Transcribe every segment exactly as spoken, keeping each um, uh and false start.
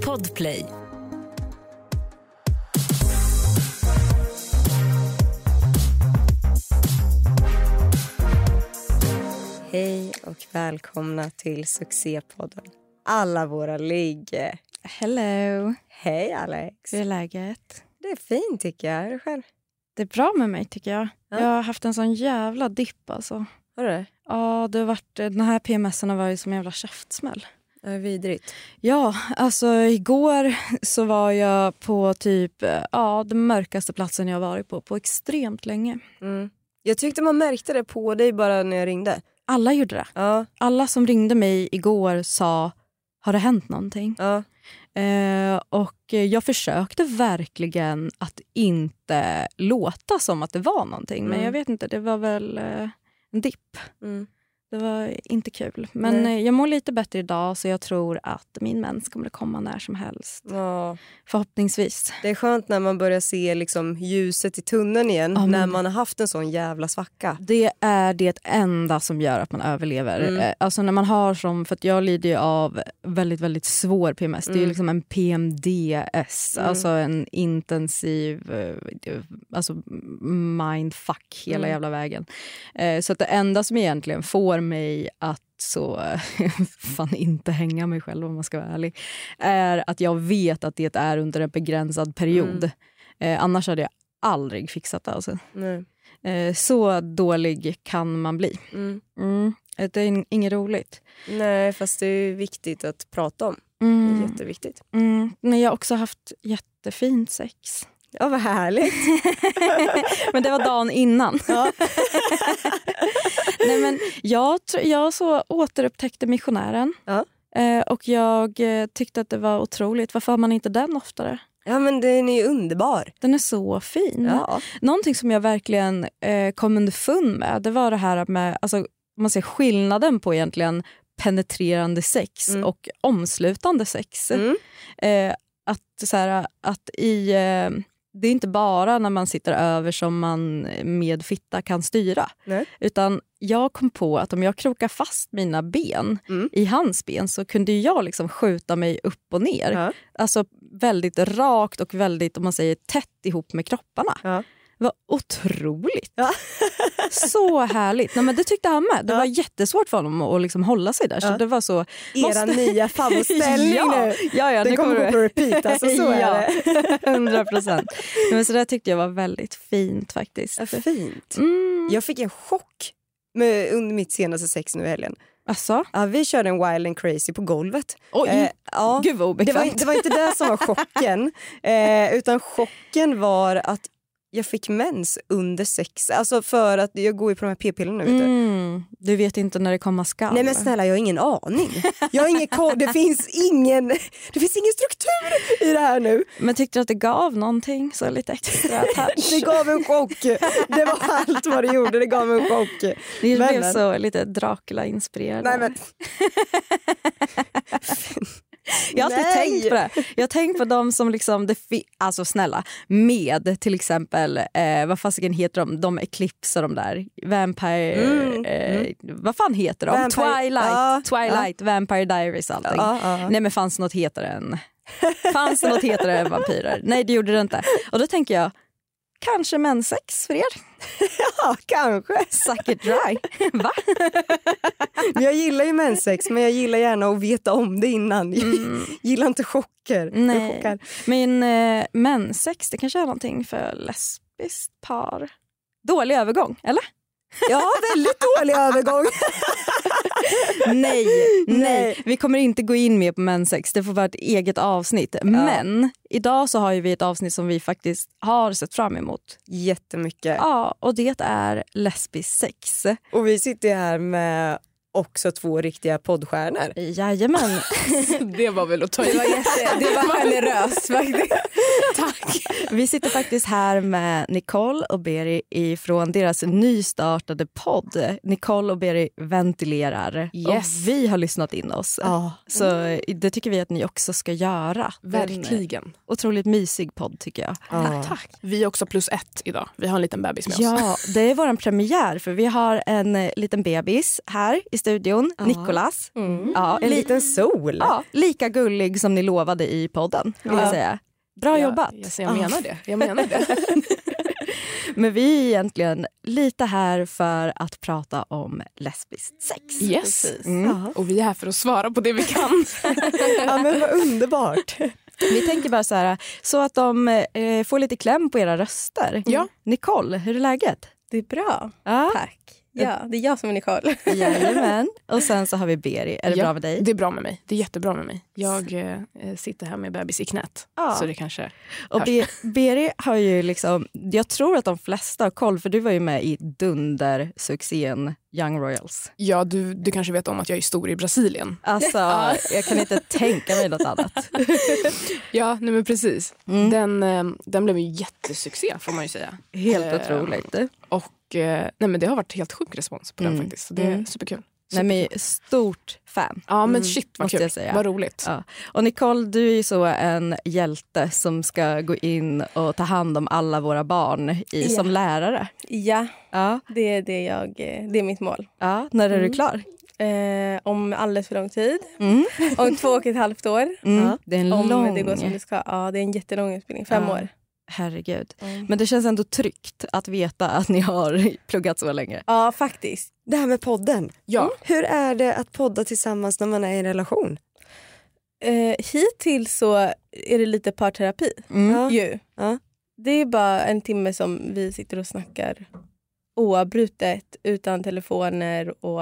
Podplay. Hej och välkomna till Succépodden. Alla våra ligg. Hello. Hej Alex. Hur är läget? Det är fint tycker jag. Är det själv? Det är bra med mig tycker jag. Ja. Jag har haft en sån jävla dipp alltså. Har du det? Ja, det har varit, den här P M S-en var ju som en jävla käftsmäll. Det är vidrigt. Ja, alltså igår så var jag på typ ja, den mörkaste platsen jag varit på på extremt länge. Mm. Jag tyckte man märkte det på dig bara när jag ringde. Alla gjorde det. Ja. Alla som ringde mig igår sa, har det hänt någonting? Ja. Eh, och jag försökte verkligen att inte låta som att det var någonting. Mm. Men jag vet inte, det var väl eh, en dipp. Mm. Det var inte kul. Men Nej. eh, jag mår lite bättre idag så jag tror att min mens kommer att komma när som helst. Ja. Förhoppningsvis. Det är skönt när man börjar se liksom ljuset i tunneln igen. Ja, men- när man har haft en sån jävla svacka. Det är det enda som gör att man överlever. Mm. Eh, Alltså när man har som, för att jag lider ju av väldigt, väldigt svår P M S. Det är ju Mm. liksom en P M D S. Mm. Alltså en intensiv eh, alltså mindfuck hela Mm. jävla vägen. Eh, Så att det enda som egentligen får mig att så fan inte hänga mig själv om man ska vara ärlig, är att jag vet att det är under en begränsad period. Mm. Eh, annars hade jag aldrig fixat det alltså. Nej. Eh, så dålig kan man bli. Mm. Mm. Det är in- inget roligt. Nej, fast det är viktigt att prata om. Det Mm. är jätteviktigt. Mm. Men jag har också haft jättefint sex. Ja, vad härligt. Men det var dagen innan. Ja. Nej, men jag, tr- jag så återupptäckte missionären. Ja. Eh, och jag eh, tyckte att det var otroligt. Varför har man inte den oftare? Ja, men den är ju underbar. Den är så fin. Ja. Någonting som jag verkligen eh, kom underfund med, det var det här med, alltså, om man ser skillnaden på egentligen penetrerande sex Mm. och omslutande sex. Mm. Eh, att, så här, att i, eh, det är inte bara när man sitter över som man med fitta kan styra. Nej. Utan jag kom på att om jag krokar fast mina ben Mm. i hans ben så kunde jag liksom skjuta mig upp och ner. Ja. Alltså väldigt rakt och väldigt, om man säger, tätt ihop med kropparna. Ja. Det var otroligt. Ja. Så härligt. Nej, men det tyckte han med. Det Ja. var jättesvårt för honom att, att liksom hålla sig där. Så Ja. det var så... Era Måste- nya favoritställning ja, nu. ja, ja, Det nu kommer kommer gå på repeat, alltså så är ja, det. hundra procent. Men så det tyckte jag var väldigt fint faktiskt. Ja, fint. Mm. Jag fick en chock med, under mitt senaste sex nu i helgen. Alltså? Ja, vi körde en wild and crazy på golvet. Oj, Eh, ja. gud vad Det obekvämt. var, det var inte det som var chocken. Eh, utan chocken var att jag fick mens under sex. Alltså för att jag går ju på de här p-pillerna nu. Vet du. Mm. Du vet inte när det kommer skall. Nej men snälla, jag har ingen aning. Jag har ingen koll. Det finns ingen, det finns ingen struktur i det här nu. Men tyckte du att det gav någonting så lite extra touch? Det gav en chock. Det var allt vad det gjorde. Det gav en chock. Det Men, blev men. så lite Dracula-inspirerad. Nej men. Jag har alltid Nej. tänkt på det. Jag har tänkt på de som liksom, det fi- alltså snälla, med till exempel, eh, vad fasiken heter de? De Eclipse och de där. Vampire, Mm, eh, mm. vad fan heter de? Vampire- Twilight, ja, Twilight, Vampire Diaries allting. Ja, ja. Nej men fanns något hetare än, fanns det något hetare än vampyrer? Nej det gjorde det inte. Och då tänker jag, kanske mensex för er? Ja, kanske. Suck it dry. Va? Men jag gillar ju mensex, men jag gillar gärna att veta om det innan. Jag Mm. gillar inte chocker. Jag Nej. chockar. Men eh, mensex, det kanske är någonting för lesbiskt par. Dålig övergång, eller? Ja, väldigt dålig övergång. Nej, nej, Nej. vi kommer inte gå in mer på mensex. Det får vara ett eget avsnitt. Men idag så har ju vi ett avsnitt som vi faktiskt har sett fram emot. Jättemycket. Ja, och det är lesbisk sex. Och vi sitter här med också två riktiga poddstjärnor. Jajamän. Det var väl att ta det var, jätte, det var generöst faktiskt. Tack. Vi sitter faktiskt här med Nicole och Beri ifrån deras nystartade podd. Nicole och Beri ventilerar. Yes. Och vi har lyssnat in oss. Ja. Så det tycker vi att ni också ska göra. Verkligen. En otroligt mysig podd tycker jag. Ja. Tack. Vi är också plus ett idag. Vi har en liten bebis med oss. Ja, det är vår premiär för vi har en eh, liten bebis här i studion, Ja. Nicolas. Mm. Ja, En liten sol. Ja, lika gullig som ni lovade i podden, vill Ja. jag säga. Bra jag, jobbat. Jag, jag menar det. Jag menar det. Men vi är egentligen lite här för att prata om lesbiskt sex. Yes. Mm. Ja. Och vi är här för att svara på det vi kan. Ja, men vad underbart. Vi tänker bara så här, så att de eh, får lite kläm på era röster. Ja. Nicole, hur är läget? Det är bra, Ja, tack. Ja, det är jag som är Nicole. jajamän. Och sen så har vi Beri. Är det Ja, bra med dig? Det är bra med mig. Det är jättebra med mig. Jag eh, sitter här med bebis i knät. Ja. Så det kanske Och hörs. Be- Beri har ju liksom, jag tror att de flesta har koll, för du var ju med i dundersuccén Young Royals. Ja, du, du kanske vet om att jag är stor i Brasilien. Alltså, jag kan inte tänka mig något annat. Ja, nej men precis. Mm. Den, eh, den blev ju jättesuccé får man ju säga. Helt Eh, otroligt. Och eh, nej men det har varit helt sjuk respons på den Mm. faktiskt. Så det är Mm. superkul. Nej, men stort fan. Ja men Mm, shit vad måste kul. jag säga. Vad roligt. Ja. Och Nicole, du är ju så en hjälte som ska gå in och ta hand om alla våra barn i, Ja. som lärare. Ja, Ja. det är, det, jag, eh, det är mitt mål. Ja. När är du Mm. klar? Eh, om alldeles för lång tid. Mm. Om två och ett halvt år. Mm. Ja. Det är en Om lång... det går som det ska. Ja, det är en jättelång utbildning. Fem Ja. år. Herregud. Mm. Men det känns ändå tryggt att veta att ni har pluggat så länge. Ja, faktiskt. Det här med podden. Ja. Hur är det att podda tillsammans när man är i en relation? Eh, hittills så är det lite parterapi. Mm. Ja. Ju. Ja. Det är bara en timme som vi sitter och snackar oavbrutet utan telefoner och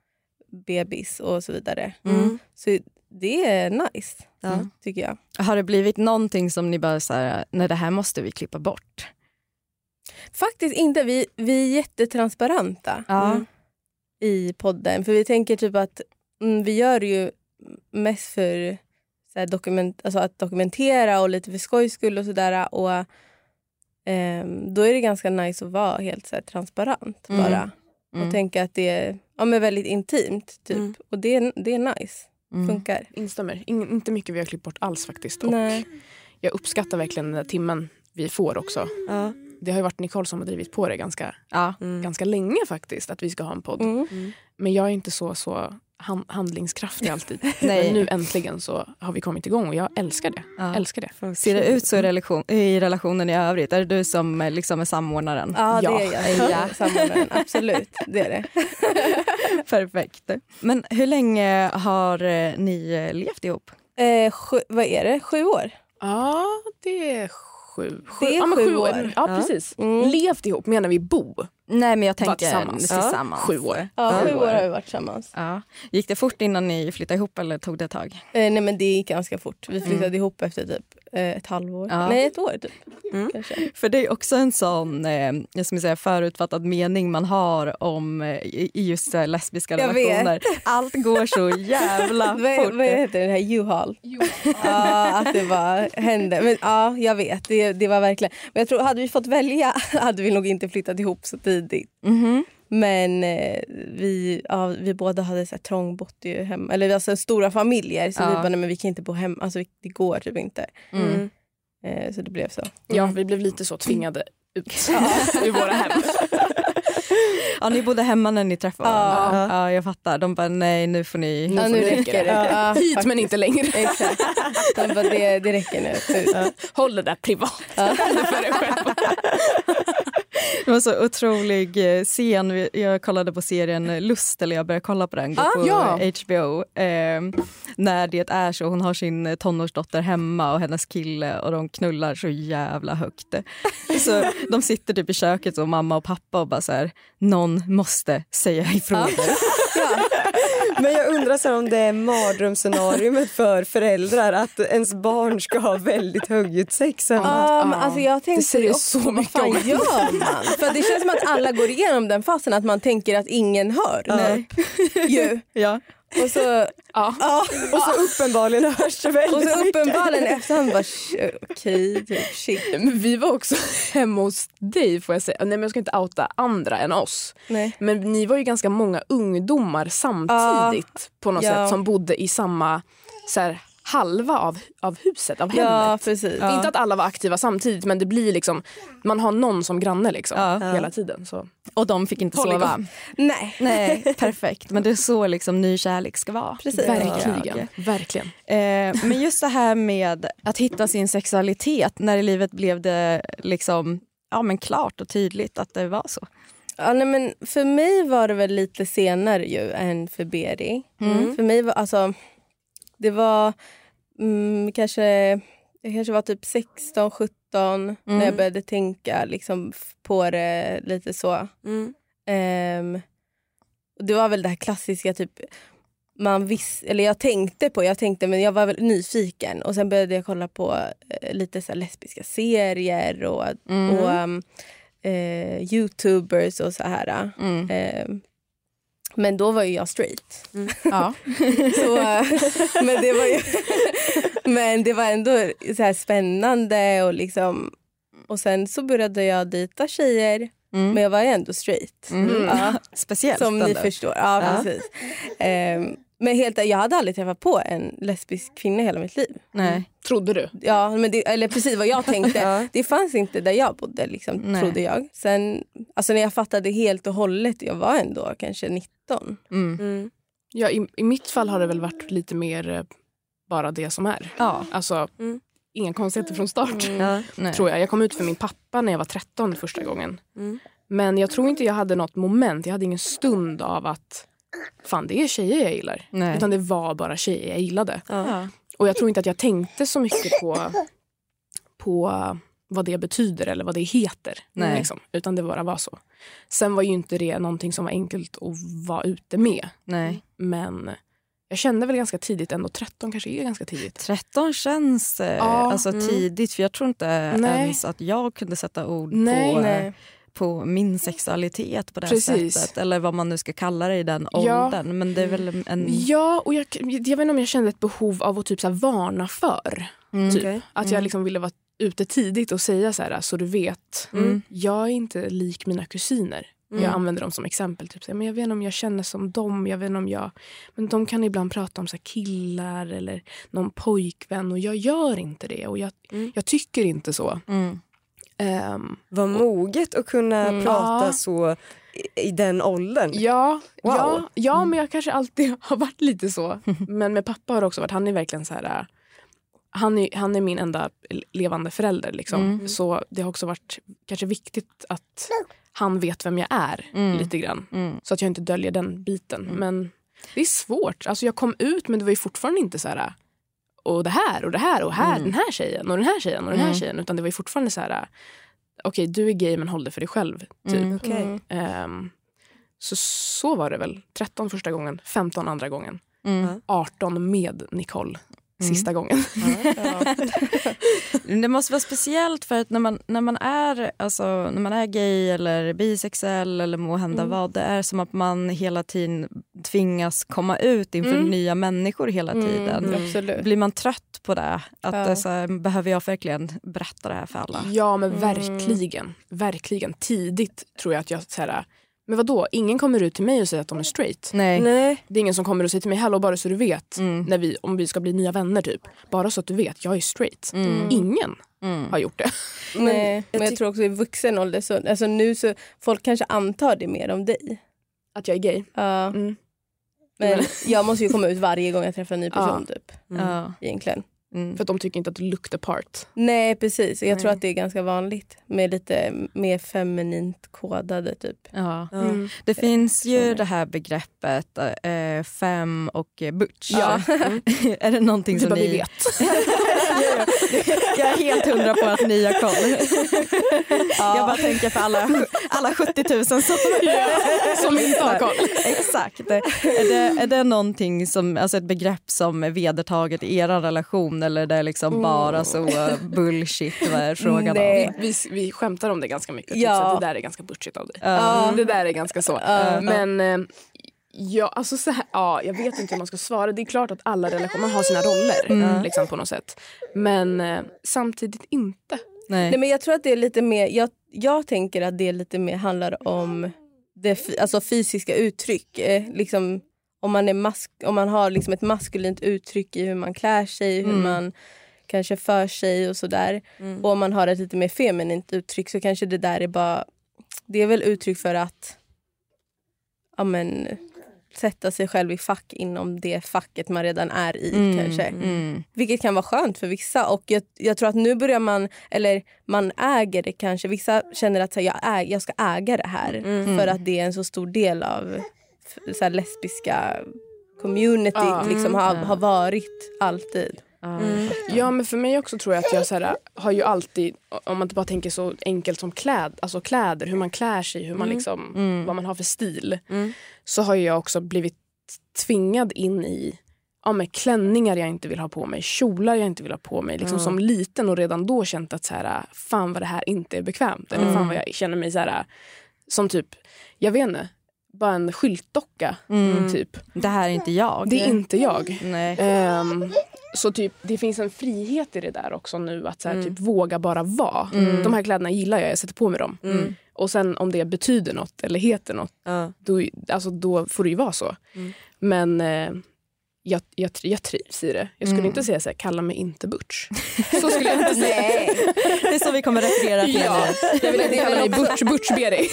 bebis och så vidare. Mm. Så det är nice, Ja. Mm. tycker jag. Har det blivit någonting som ni bara så här, nej det här måste vi klippa bort? Faktiskt inte. Vi, vi är jättetransparenta Ja. Mm. i podden. För vi tänker typ att mm, vi gör det ju mest för så här, dokument, alltså att dokumentera och lite för skojs skull och sådär. Och ehm, då är det ganska nice att vara helt så här, transparent Mm. bara. Mm. Och tänka att det är ja, men väldigt intimt typ. Mm. Och det är, det är nice. Mm. Funkar. Instämmer. In, inte mycket vi har klippt bort alls faktiskt. Och Nej. jag uppskattar verkligen den där timmen vi får också. Ja. Det har ju varit Nicole som har drivit på det ganska, Ja. Mm. ganska länge faktiskt. Att vi ska ha en podd. Mm. Men jag är inte så, så han, handlingskraftig alltid. Nej. Men nu äntligen så har vi kommit igång och jag älskar det. Ja. Älskar det. Ser det ut så i, relation, i relationen i övrigt? Är det du som eh, liksom är samordnaren? Ja, det Ja. är jag. Ja. Samordnaren. Absolut, det är det. Perfekt. Men hur länge har eh, ni eh, levt ihop? Eh, sju, vad är det? Sju år? Ja, det är sju. sju. Det är ja, men sju år. Ja, Ja. precis. Mm. Levt ihop menar vi bo. Nej, men jag tänker tillsammans. tillsammans. Sju år. Ja, Sju sju år. år har vi varit tillsammans. Ja. Gick det fort innan ni flyttade ihop eller tog det ett tag? Eh, nej men det gick ganska fort. Vi flyttade ihop efter typ eh, ett halvår. Ja. Nej, ett år typ. Mm. Kanske. För det är också en sån eh, jag ska säga, förutfattad mening man har om eh, i i just eh, lesbiska Jag vet. relationer. Allt går så jävla Vad, fort. vad heter det här? U-Haul? Ja, att det bara hände. Men ja, jag vet. Det, det var verkligen. Men jag tror, hade vi fått välja hade vi nog inte flyttat ihop så tidigt. Mhm. Men eh, vi, ja, vi båda hade så här trångbott ju hemma. Eller alltså stora familjer. Så Ja. vi bara, nej men vi kan inte bo hemma. Alltså vi, det går typ inte. Mm. Eh, så det blev så. Ja, vi blev lite så tvingade ut ur våra hem. Ja, ni bodde hemma när ni träffade Ja. varandra. Ja, jag fattar. De bara, nej nu får ni... Nu Ja, får nu ni räcker räcker det. det. Ja, Hit faktiskt. men inte längre. Exakt. De bara, det, det räcker nu. Ut. Håll det där privat. Ja. För dig själv. Det var så otrolig eh, scen. Jag kollade på serien Lust, eller jag började kolla på den, går Ah, på ja. H B O. Eh, när det är så, hon har sin tonårsdotter hemma och hennes kille och de knullar så jävla högt. Så de sitter typ i köket och mamma och pappa och bara så här, någon måste säga ifrån. Ja. Men jag undrar så här, om det är mardrömsscenariet för föräldrar att ens barn ska ha väldigt högljutt sex hemma. Ja, men Ja. alltså jag Det tänkte säger också, så vad mycket fan om- gör man? För det känns som att alla går igenom den fasen att man tänker att ingen hör. Ja. Nej. Ju. Ja. Och så, Ja. ja, Och så uppenbarligen hörs det väldigt och så mycket. uppenbarligen efterhand bara okej, okay, typ shit. Men vi var också hemma hos dig får jag säga. Nej men jag ska inte outa andra än oss. Nej. Men ni var ju ganska många ungdomar samtidigt på något Ja. sätt som bodde i samma så här, halva av, av huset, av hemmet. Ja, precis. Ja. Inte att alla var aktiva samtidigt men det blir liksom, man har någon som granne liksom Ja. hela tiden. Så. Och de fick inte Håll sova. igång. Nej. Nej, perfekt. Men det är så liksom ny kärlek ska vara. Precis. Verkligen, verkligen. Eh, men just det här med att hitta sin sexualitet, när i livet blev det liksom, ja, men klart och tydligt att det var så? Ja, nej, men för mig var det väl lite senare ju än för Beri. Mm. För mig var alltså, det var mm, kanske, jag kanske var typ sexton sjutton när jag började tänka liksom f- på det lite så. Mm. Ehm, och det var väl det här klassiska typ, man visste, eller jag tänkte på, jag tänkte men jag var väl nyfiken och sen började jag kolla på eh, lite så här lesbiska serier och, Mm. och um, eh, youtubers och så här. Mm. Ehm, men då var ju jag straight. Ja. Så, men, det var ju, men det var ändå så här spännande och liksom, och sen så började jag dejta tjejer. Mm. Men jag var ju ändå straight. Mm. Ja. Speciellt. Som ni ändå. förstår. Ja, Ja. precis. Ehm, men helt, jag hade aldrig träffat på en lesbisk kvinna i hela mitt liv. Nej. Trodde du? Ja, men det, eller precis vad jag tänkte. Ja. Det fanns inte där jag bodde, liksom, Nej. trodde jag. Sen, alltså när jag fattade helt och hållet, jag var ändå kanske nitton. Mm. Mm. Ja, i, i mitt fall har det väl varit lite mer eh, bara det som är. Ja. Alltså, Mm. inga konstigheter från start. Ja. Nej. Tror jag. Jag kom ut för min pappa när jag var tretton första gången. Mm. Men jag tror inte jag hade något moment. Jag hade ingen stund av att fan det är tjejer jag gillar. Nej. Utan det var bara tjejer jag gillade. Ja. Och jag tror inte att jag tänkte så mycket på, på vad det betyder eller vad det heter. Nej. Liksom. Utan det bara var så. Sen var ju inte det någonting som var enkelt att vara ute med. Nej. Men jag kände väl ganska tidigt, ändå tretton kanske är ganska tidigt. tretton känns eh, Ja, alltså mm. tidigt, för jag tror inte Nej. ens att jag kunde sätta ord Nej. på, Nej. på min sexualitet på det här Precis. sättet. Eller vad man nu ska kalla det i den Ja. åldern. Men det är väl en... Ja, och jag, jag vet inte om jag kände ett behov av att typ så här varna för. Mm. Typ. Okej. Att jag liksom ville vara ute tidigt och säga så här, så du vet, Mm. jag är inte lik mina kusiner. Mm. Jag använder dem som exempel. Typ. Så här, men jag vet inte om jag känner som dem. Jag vet inte om jag... Men de kan ibland prata om så här killar eller någon pojkvän. Och jag gör inte det. Och jag, Mm. jag tycker inte så. Mm. Ehm, Vad moget att kunna Mm. prata Ja. så i, i den åldern. ja, Wow. ja, ja, men jag kanske alltid har varit lite så. Men med pappa har det också varit. Han är verkligen så här... äh, Han är, han är min enda levande förälder. Liksom. Mm. Så det har också varit kanske viktigt att han vet vem jag är. Mm. Lite grann. Mm. Så att jag inte döljer den biten. Men det är svårt. Alltså jag kom ut men det var ju fortfarande inte så här. Och det här och det här och här, Mm. den här tjejen och den här tjejen och den här Mm. tjejen. Utan det var ju fortfarande så här. Okej, du är gay men håll det för dig själv. Typ. Mm. Okej. Mm. Ehm, så så var det väl. tretton första gången, femton andra gången. Mm. arton med Nicole Mm. sista gången. Ja. Det måste vara speciellt för att när man, när man, är, alltså, när man är gay eller bisexuell eller måhända Mm. vad, det är som att man hela tiden tvingas komma ut inför Mm. nya människor hela tiden. Mm, absolut. Blir man trött på det? Att Ja. det är så här, behöver jag verkligen berätta det här för alla? Ja, men Mm. verkligen. Verkligen. Tidigt tror jag att jag så här, men vadå? Ingen kommer ut till mig och säger att de är straight. Nej. Nej. Det är ingen som kommer och säger till mig, hallå bara så du vet. Mm. När vi, om vi ska bli nya vänner typ. Bara så att du vet, jag är straight. Mm. Ingen Mm. har gjort det. Nej, jag men jag tyck- tror också i vuxen ålder så, alltså nu så, folk kanske antar det mer om dig. Att jag är gay. Ja, Mm. men jag måste ju komma ut varje gång jag träffar en ny person typ, Mm. Ja. egentligen. Mm. För att de tycker inte att du look the part. Nej, precis. Jag tror Nej. att det är ganska vanligt med lite mer feminint kodade typ. Ja. Ja. Mm. Det finns ju personer. det här begreppet eh, fem och eh, butch. Ja. Är det någonting Typ som att ni... vi vet. Jag är helt hundra på att ni har koll. Ja. Jag bara tänker för alla, alla sjuttio tusen som, Som inte har koll. Exakt. Är det, är det någonting som, alltså ett begrepp som är vedertaget i era relation, eller det är liksom bara så uh, bullshit? Vad är frågan Nej. om? Vi, vi skämtar om det ganska mycket. Typ, Ja. så att det där är ganska butchigt av dig. Ja. Det där är ganska så. Ja. Men eh, Ja, alltså så här, ja, jag vet inte hur man ska svara. Det är klart att alla relationer, man har sina roller Mm. liksom, på något sätt. Men eh, samtidigt inte. Nej. Nej, men jag tror att det är lite mer, jag, jag tänker att det lite mer handlar om det f- alltså fysiska uttryck. Eh, liksom, om man, är mask, om man har liksom ett maskulint uttryck i hur man klär sig, hur Mm. man kanske för sig och sådär. Mm. Och om man har ett lite mer feminint uttryck så kanske det där är bara, det är väl uttryck för att ja, men, sätta sig själv i fack inom det facket man redan är i Mm. kanske. Mm. Vilket kan vara skönt för vissa. Och jag, jag tror att nu börjar man, eller man äger det kanske. Vissa känner att så här, jag, äg, jag ska äga det här. Mm. För att det är en så stor del av f- så här, lesbiska communityt. Ja. Liksom, har, Mm. har varit alltid. Ja. Mm. Ja, men för mig också tror jag att jag så här, har ju alltid, om man inte bara tänker så enkelt som kläd, alltså kläder, hur man klär sig, hur man liksom, Mm. vad man har för stil. Mm. Så har jag också blivit tvingad in i ja, med klänningar jag inte vill ha på mig, kjolar jag inte vill ha på mig. Liksom Ja. som liten och redan då känt att så här, fan vad det här inte är bekvämt. Eller Mm. fan vad jag känner mig så här, som typ, jag vet inte, bara en skyltdocka. Mm. Typ. Det här är inte jag. Det är inte jag. Nej. Ehm, så typ, det finns en frihet i det där också nu. Att så här, Mm. typ, våga bara vara. Mm. De här kläderna gillar jag, jag sätter på mig dem. Mm. Och sen om det betyder något eller heter något, Ja. då, alltså, då får det ju vara så. Mm. Men eh, jag, jag, jag trivs i det. Jag skulle Mm. inte säga så här, kalla mig inte butch. Så skulle jag inte säga. Det är så vi kommer referera till Ja, det. jag vill inte kalla mig butch, butch Beri.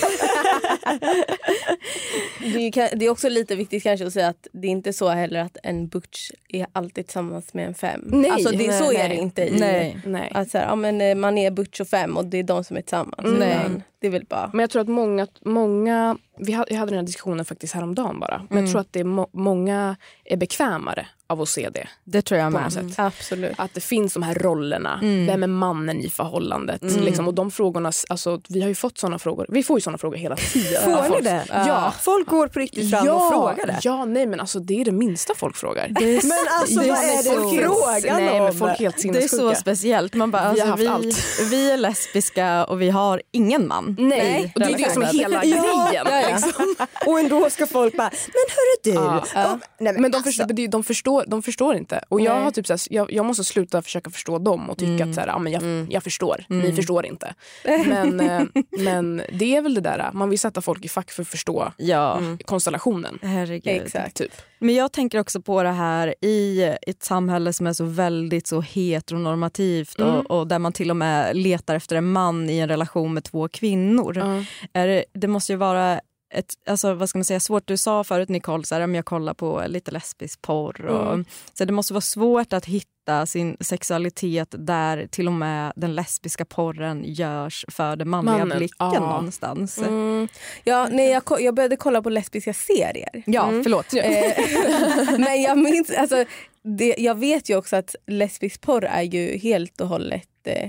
Det är, ju- det är också lite viktigt kanske att säga att det är inte så heller att en butch är alltid tillsammans med en fem. Nej, alltså, det, nej, så är nej. det inte i Nej. Nej. att så här, ja, men, eh, man är butch och fem och det är de som är tillsammans. Nej. Utan det är väl bara... Men jag tror att många, många vi hade, jag hade den här diskussionen faktiskt häromdagen bara. Men Mm. jag tror att det är må, många är bekvämare av att se det. Det tror jag På med. något sätt. Absolut. Att det finns de här rollerna. Mm. Vem är mannen i förhållandet? Mm. Liksom, och de frågorna, alltså, vi har ju fått såna frågor. Vi får ju såna frågor hela tiden. Får av ni folk. det? Ja. Folk går på riktigt fram och frågar det. Ja, nej men alltså det är det minsta folk frågar. Det är, Men alltså det vad är det så- frågan Nej om? men folk är helt Det är så sinnessjuka. speciellt. Man bara, Vi har alltså, haft vi, allt. vi är lesbiska och vi har ingen man. Nej, och det är det som är hela Ja, grejen. ja, ja. Liksom. Och ändå ska folk bara, men hörru du. Ja. Ja. Nej, Men de, alltså, förstår, det är- de, förstår, de förstår inte. Och jag, Nej. har typ så här, jag, jag måste sluta försöka förstå dem och tycka Mm. att så här, ja, men jag, Mm. jag förstår, ni Mm. förstår inte. Men, eh, men det är väl det där, man vill sätta folk i fack för att förstå Ja, Mm. konstellationen. herregud. Exakt. Typ. Men jag tänker också på det här i ett samhälle som är så väldigt så heteronormativt Mm. och, och där man till och med letar efter en man i en relation med två kvinnor. Ja. Är det, det måste ju vara ett, alltså, vad ska man säga, svårt. Du sa förut Nicole, så här, om jag kollar på lite lesbisk porr. Och, Mm. så det måste vara svårt att hitta sin sexualitet där till och med den lesbiska porren görs för den manliga Mannen, blicken ja. någonstans. Mm. Ja, nej, jag, ko- jag började kolla på lesbiska serier. Ja, Mm. förlåt. Eh, Men jag minns, alltså, det, jag vet ju också att lesbisk porr är ju helt och hållet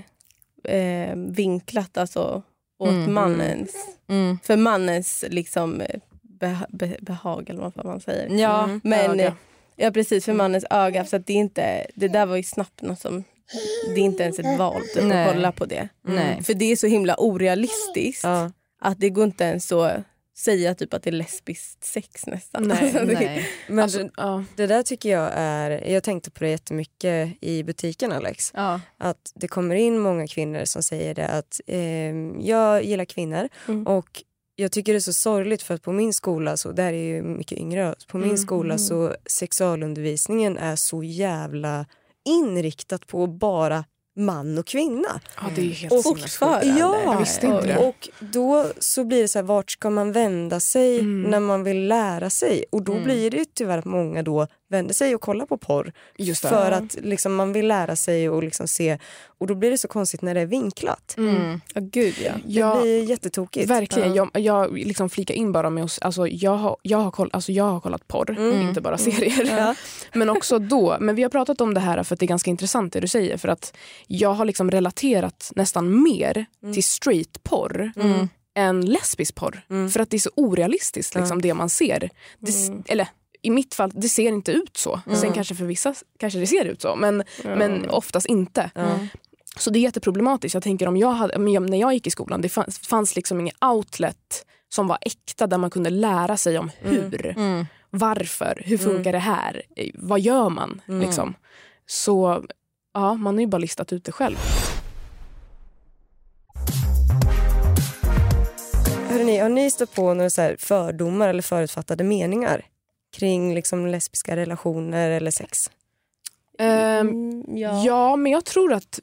eh, eh, vinklat alltså, åt Mm. mannens, Mm. för mannens liksom, eh, beha, be, behag eller vad man säger. Ja, Mm. Men öga. eh, ja, precis, för mannens öga. Så att det, är inte, det där var ju snabbt något som, det är inte ens ett val typ, Nej. att kolla på det. nej. För det är så himla orealistiskt ja. att det går inte ens att säga typ att det är lesbiskt sex nästan. Nej, Alltså, det- nej. Men Alltså, det, ja. det där tycker jag är, jag tänkte på det jättemycket i butiken Alex. Ja. Att det kommer in många kvinnor som säger det att eh, jag gillar kvinnor Mm. och jag tycker det är så sorgligt för att på min skola, så där är ju mycket yngre, på min Mm, skola mm. så sexualundervisningen är så jävla inriktat på bara man och kvinna. Ja, det är ju helt Och sinnessjukt. Ja, Jag visste inte det. och då så blir det så här, vart ska man vända sig Mm. när man vill lära sig? Och då Mm. blir det ju tyvärr att många då vänder sig och kollar på porr. Just det. För att liksom, man vill lära sig och liksom se. Och då blir det så konstigt när det är vinklat. Mm. Ja, gud ja. Det Ja, blir jättetokigt. verkligen. Ja. Jag, jag liksom flikar in bara med oss. Alltså, jag, har, jag, har koll, alltså, jag har kollat porr, Mm. inte bara serier. Ja. Men också då. Men vi har pratat om det här för att det är ganska intressant det du säger. För att jag har liksom relaterat nästan mer Mm. till straight porr Mm. än lesbisk porr. Mm. För att det är så orealistiskt liksom, det man ser. Det, s- Mm. Eller i mitt fall, det ser inte ut så. Mm. Sen kanske för vissa kanske det ser ut så. Men, Ja. men oftast inte. Ja. Så det är jätteproblematiskt. Jag tänker om jag hade, men jag- när jag gick i skolan, det fanns, fanns liksom ingen outlet som var äkta där man kunde lära sig om hur. Mm. varför, hur funkar mm. det här, vad gör man mm. liksom. Så ja, man har ju bara listat ut det själv. Hörrni, har ni stått på några så här fördomar eller förutfattade meningar kring liksom lesbiska relationer eller sex? Um, ja. ja, men jag tror att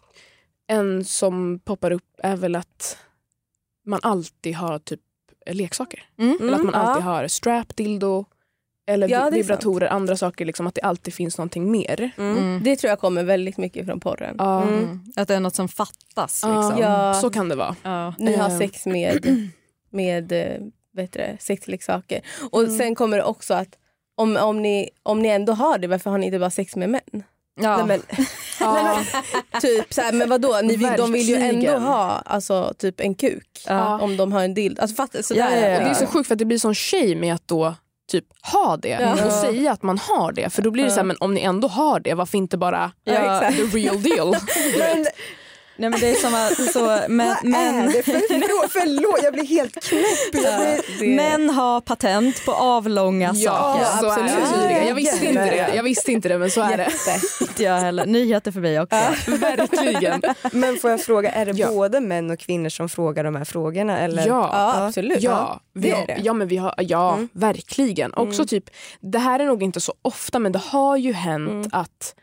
en som poppar upp är väl att man alltid har typ leksaker. Mm. Eller att man alltid ja. har strap, dildo eller ja, vibratorer, sant. andra saker. Liksom, att det alltid finns någonting mer. Mm. Mm. Det tror jag kommer väldigt mycket från porren. Ja. Mm. Att det är något som fattas. Ja, liksom. ja. Så kan det vara. Ja. Ni har sex med, med vet du, sexleksaker. Och mm. sen kommer det också att om, om, ni, om ni ändå har det, varför har ni inte bara sex med män? Ja. Nej, men, ja. typ så här, men vadå, ni vill, de vill ju ändå ha alltså, typ en kuk ja. om de har en dild. Alltså, fatt, sådär. Ja, ja, ja. Och det är så sjukt för att det blir sån tjej med att då typ ha det ja. och säga att man har det. För då blir det så här, men om ni ändå har det, varför inte bara ja. the real deal? men, nej, men det är som att så, men, men... det? Förlåt, förlåt, jag blir helt knäpp. Ja, det... Män har patent på avlånga ja, saker. Ja, så absolut. är det. Jag visste inte det. Jag visste inte det, men så är det. Inte jag heller. Nyheter för mig också. Ja, verkligen. Men får jag fråga, är det ja. både män och kvinnor som frågar de här frågorna? Eller? Ja, ja, absolut. Ja, vi har, ja, men vi har, ja mm. verkligen. Också mm. typ, det här är nog inte så ofta, men det har ju hänt mm. att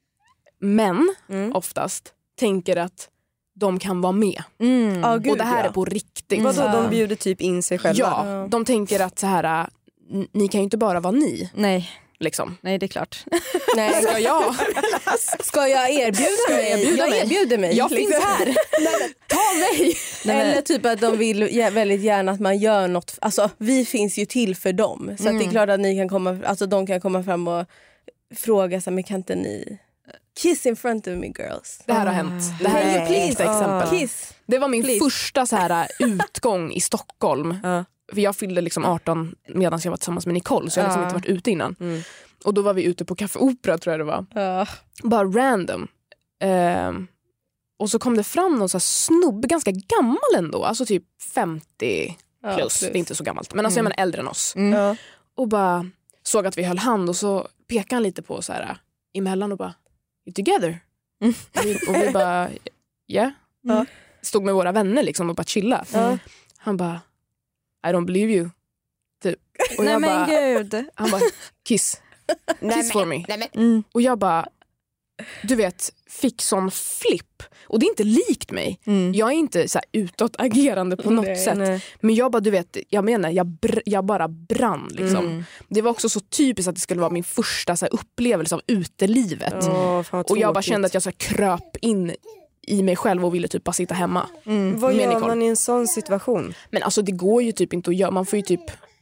män mm. oftast tänker att de kan vara med. Mm. Oh, gud, och det här ja. är på riktigt. Mm. Vadå, de bjuder typ in sig själva? Ja, ja. De tänker att så här, ni kan ju inte bara vara ni. Nej. Liksom. Nej, det är klart. Nej. Ska jag? Ska jag erbjuda Ska jag mig? Erbjuda jag mig? erbjuder mig. Jag liksom. finns här. Nej, ta mig. Nej, eller typ att de vill väldigt gärna att man gör något. Alltså, vi finns ju till för dem. Så mm. att det är klart att ni kan komma, alltså, de kan komma fram och fråga sig, men kan inte ni... Kiss in front of me, girls. Det här har hänt. Det här är ett exempel. Kiss. Det var min please. första så här utgång i Stockholm. Uh. För jag fyllde liksom arton medan jag var tillsammans med Nicole. Så jag har liksom uh. inte varit ute innan. Mm. Och då var vi ute på Café Opera, tror jag det var. Uh. Bara random. Uh, och så kom det fram någon så här snubb, ganska gammal ändå. Alltså typ femtio plus. Uh, plus. Det är inte så gammalt. Men alltså mm. jag menar äldre än oss. Mm. Uh. Och bara såg att vi höll hand. Och så pekade han lite på så här emellan och bara... together. Mm. Och, vi, och vi bara, yeah. Mm. Stod med våra vänner liksom och bara chilla. Mm. Han bara, I don't believe you. Typ. Och nej jag men bara, gud. Han bara, kiss. Kiss for me. Nej, mm. Och jag bara, du vet, fick sån flipp. Och det är inte likt mig. Mm. Jag är inte så här utåtagerande på något nej, sätt. Nej. Men jag bara, du vet, jag menar, jag, br- jag bara brann liksom. Mm. Det var också så typiskt att det skulle vara min första så här, upplevelse av utelivet. Mm. Och jag bara kände att jag så här, kröp in i mig själv och ville typ bara sitta hemma. Mm. Vad gör man i en sån situation? Men alltså det går ju typ inte att göra. Man får ju typ...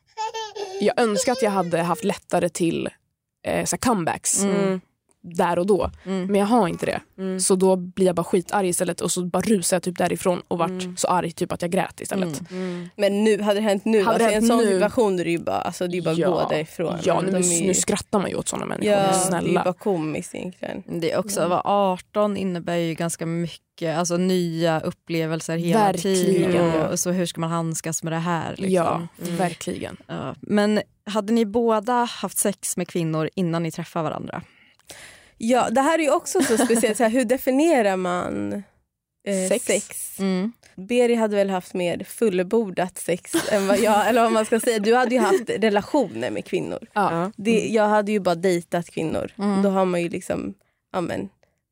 Jag önskar att jag hade haft lättare till eh, så här, comebacks. Mm. Där och då. Mm. Men jag har inte det. Mm. Så då blir jag bara skitarg istället. Och så bara rusar jag typ därifrån. Och vart mm. så arg typ att jag grät istället. Mm. Mm. Men nu, hade det hänt nu? Hade alltså, det en sån nu? situation är det ju bara, alltså, det är bara ja. gå därifrån. Ja, nu, De är... nu skrattar man ju åt sådana människor. Ja, snälla. det är bara komiskt egentligen. Det är också, att vara arton innebär ju ganska mycket. Alltså nya upplevelser hela verkligen. tiden. Och så hur ska man handskas med det här? Liksom. Ja, mm. verkligen. Ja. Men hade ni båda haft sex med kvinnor innan ni träffade varandra? Ja, det här är ju också så speciellt. Så här, hur definierar man eh, sex? sex? Mm. Beri hade väl haft mer fullbordat sex än vad jag, eller vad man ska säga. Du hade ju haft relationer med kvinnor. Ja. Det, jag hade ju bara dejtat kvinnor. Mm. Då har man ju liksom ja, men,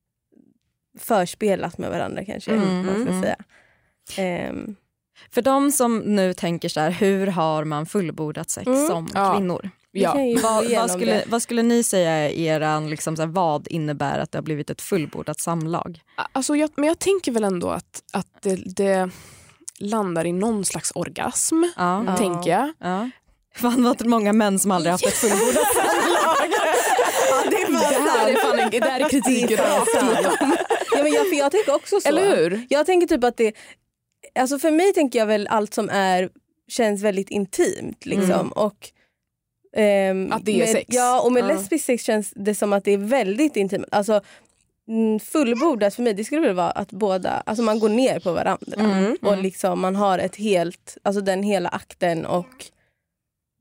förspelat med varandra kanske. Mm. Man ska säga. Um. För de som nu tänker så här, hur har man fullbordat sex mm. som ja. kvinnor? Ja. Vad, vad, skulle, vad skulle ni säga är eran, liksom, så här, vad innebär att det har blivit ett fullbordat samlag? Alltså, jag, men jag tänker väl ändå att, att det, det landar i någon slags orgasm, ja. tänker jag. Ja. Fan vad många män som aldrig haft ett fullbordat samlag. Ja, det, är det, här är fan en, det här är kritiken. Ja, men jag, för jag tänker också så. Eller hur? Jag tänker typ att det, alltså för mig tänker jag väl allt som är känns väldigt intimt liksom mm. och Um, att det är med, sex. Ja, och med ja. lesbisk sex känns det som att det är väldigt intimt. Alltså fullbordat för mig, det skulle väl vara att båda, alltså man går ner på varandra. Mm, och mm. liksom man har ett helt, alltså den hela akten och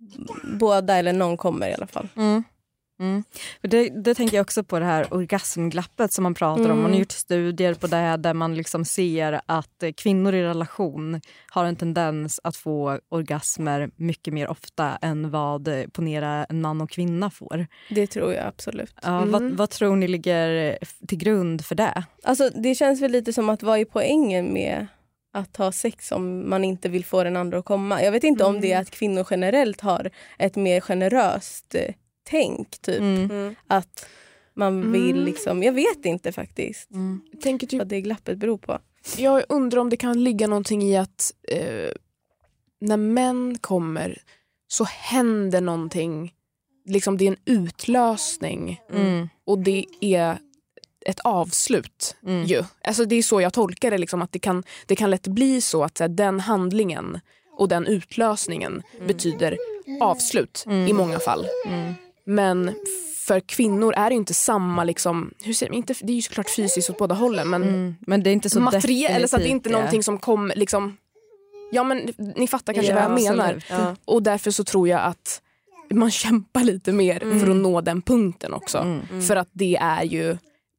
båda eller någon kommer i alla fall. Mm. Mm. För det, det tänker jag också på det här orgasmglappet som man pratar mm. om. Man har gjort studier på det där man liksom ser att kvinnor i relation har en tendens att få orgasmer mycket mer ofta än vad ponera en man och kvinna får. Det tror jag absolut. Ja, mm. vad, vad tror ni ligger till grund för det? Alltså, det känns väl lite som att vad är poängen med att ha sex om man inte vill få den andra att komma? Jag vet inte mm. om det är att kvinnor generellt har ett mer generöst tänk typ. Mm. Att man vill mm. liksom, jag vet inte faktiskt. Mm. Tänker typ, vad det glappet beror på. Jag undrar om det kan ligga någonting i att eh, när män kommer så händer någonting. Liksom det är en utlösning. Mm. Och det är ett avslut mm. ju. Alltså det är så jag tolkar det liksom, att det kan, det kan lätt bli så att så här, den handlingen och den utlösningen mm. betyder avslut mm. i många fall. Mm. Men för kvinnor är det inte samma liksom, hur säger man, inte, det är ju såklart fysiskt åt båda hållen, men, mm. men det är inte så materiellt, eller så att det är inte någonting som kommer liksom, ja men ni fattar kanske ja, vad jag menar. Ja. Och därför så tror jag att man kämpar lite mer mm. för att nå den punkten också. Mm. Mm. För att det är ju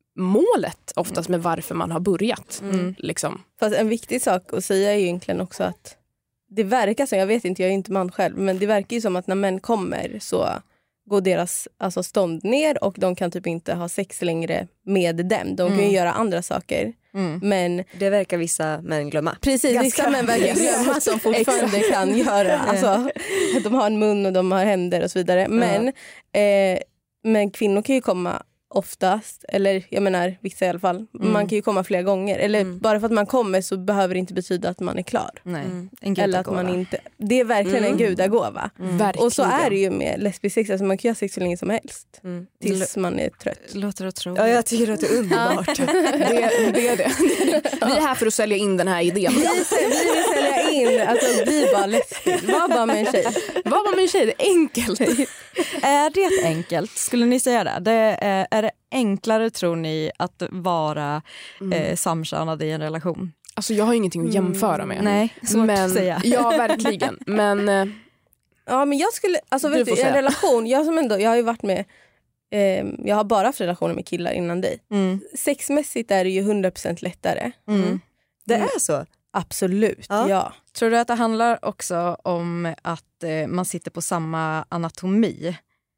målet oftast med varför man har börjat. Mm. Liksom. Fast en viktig sak att säga är ju egentligen också att det verkar som, jag vet inte, jag är inte man själv, men det verkar ju som att när män kommer så går deras alltså, stånd ner och de kan typ inte ha sex längre med dem. De kan mm. ju göra andra saker. Mm. Men det verkar vissa män glömma. Precis, ganska vissa män verkar glömma att de fortfarande kan göra. Alltså, de har en mun och de har händer och så vidare. Men, eh, men kvinnor kan ju komma oftast, eller jag menar vissa i alla fall, mm. man kan ju komma flera gånger, eller mm. bara för att man kommer så behöver det inte betyda att man är klar. Nej, mm. en eller att man inte, det är verkligen mm. en gudagåva. Mm. Och så är det ju med lesbisk sex, alltså man kan ju ha sex så länge som helst mm. tills man är trött. Låter otroligt. Ja, jag tycker att det är underbart. det, det är det. Vi är här för att sälja in den här idén. Vi, vi vill sälja in, alltså bli bara lesbisk. Var bara med en tjej. Var bara med en tjej, det är enkelt. Är det enkelt? Skulle ni säga det? det är, är det enklare, tror ni, att vara mm. eh, samkönad i en relation? Alltså jag har ingenting att jämföra med. Nej, svårt men, att säga. Ja, verkligen. Men eh, ja, men jag skulle, alltså vet du, en relation, jag som ändå, jag har ju varit med, eh, jag har bara haft relationer med killar innan dig. Mm. Sexmässigt är det ju hundra procent lättare. Mm. Det är så? Absolut, ja. ja. Tror du att det handlar också om att eh, man sitter på samma anatomi?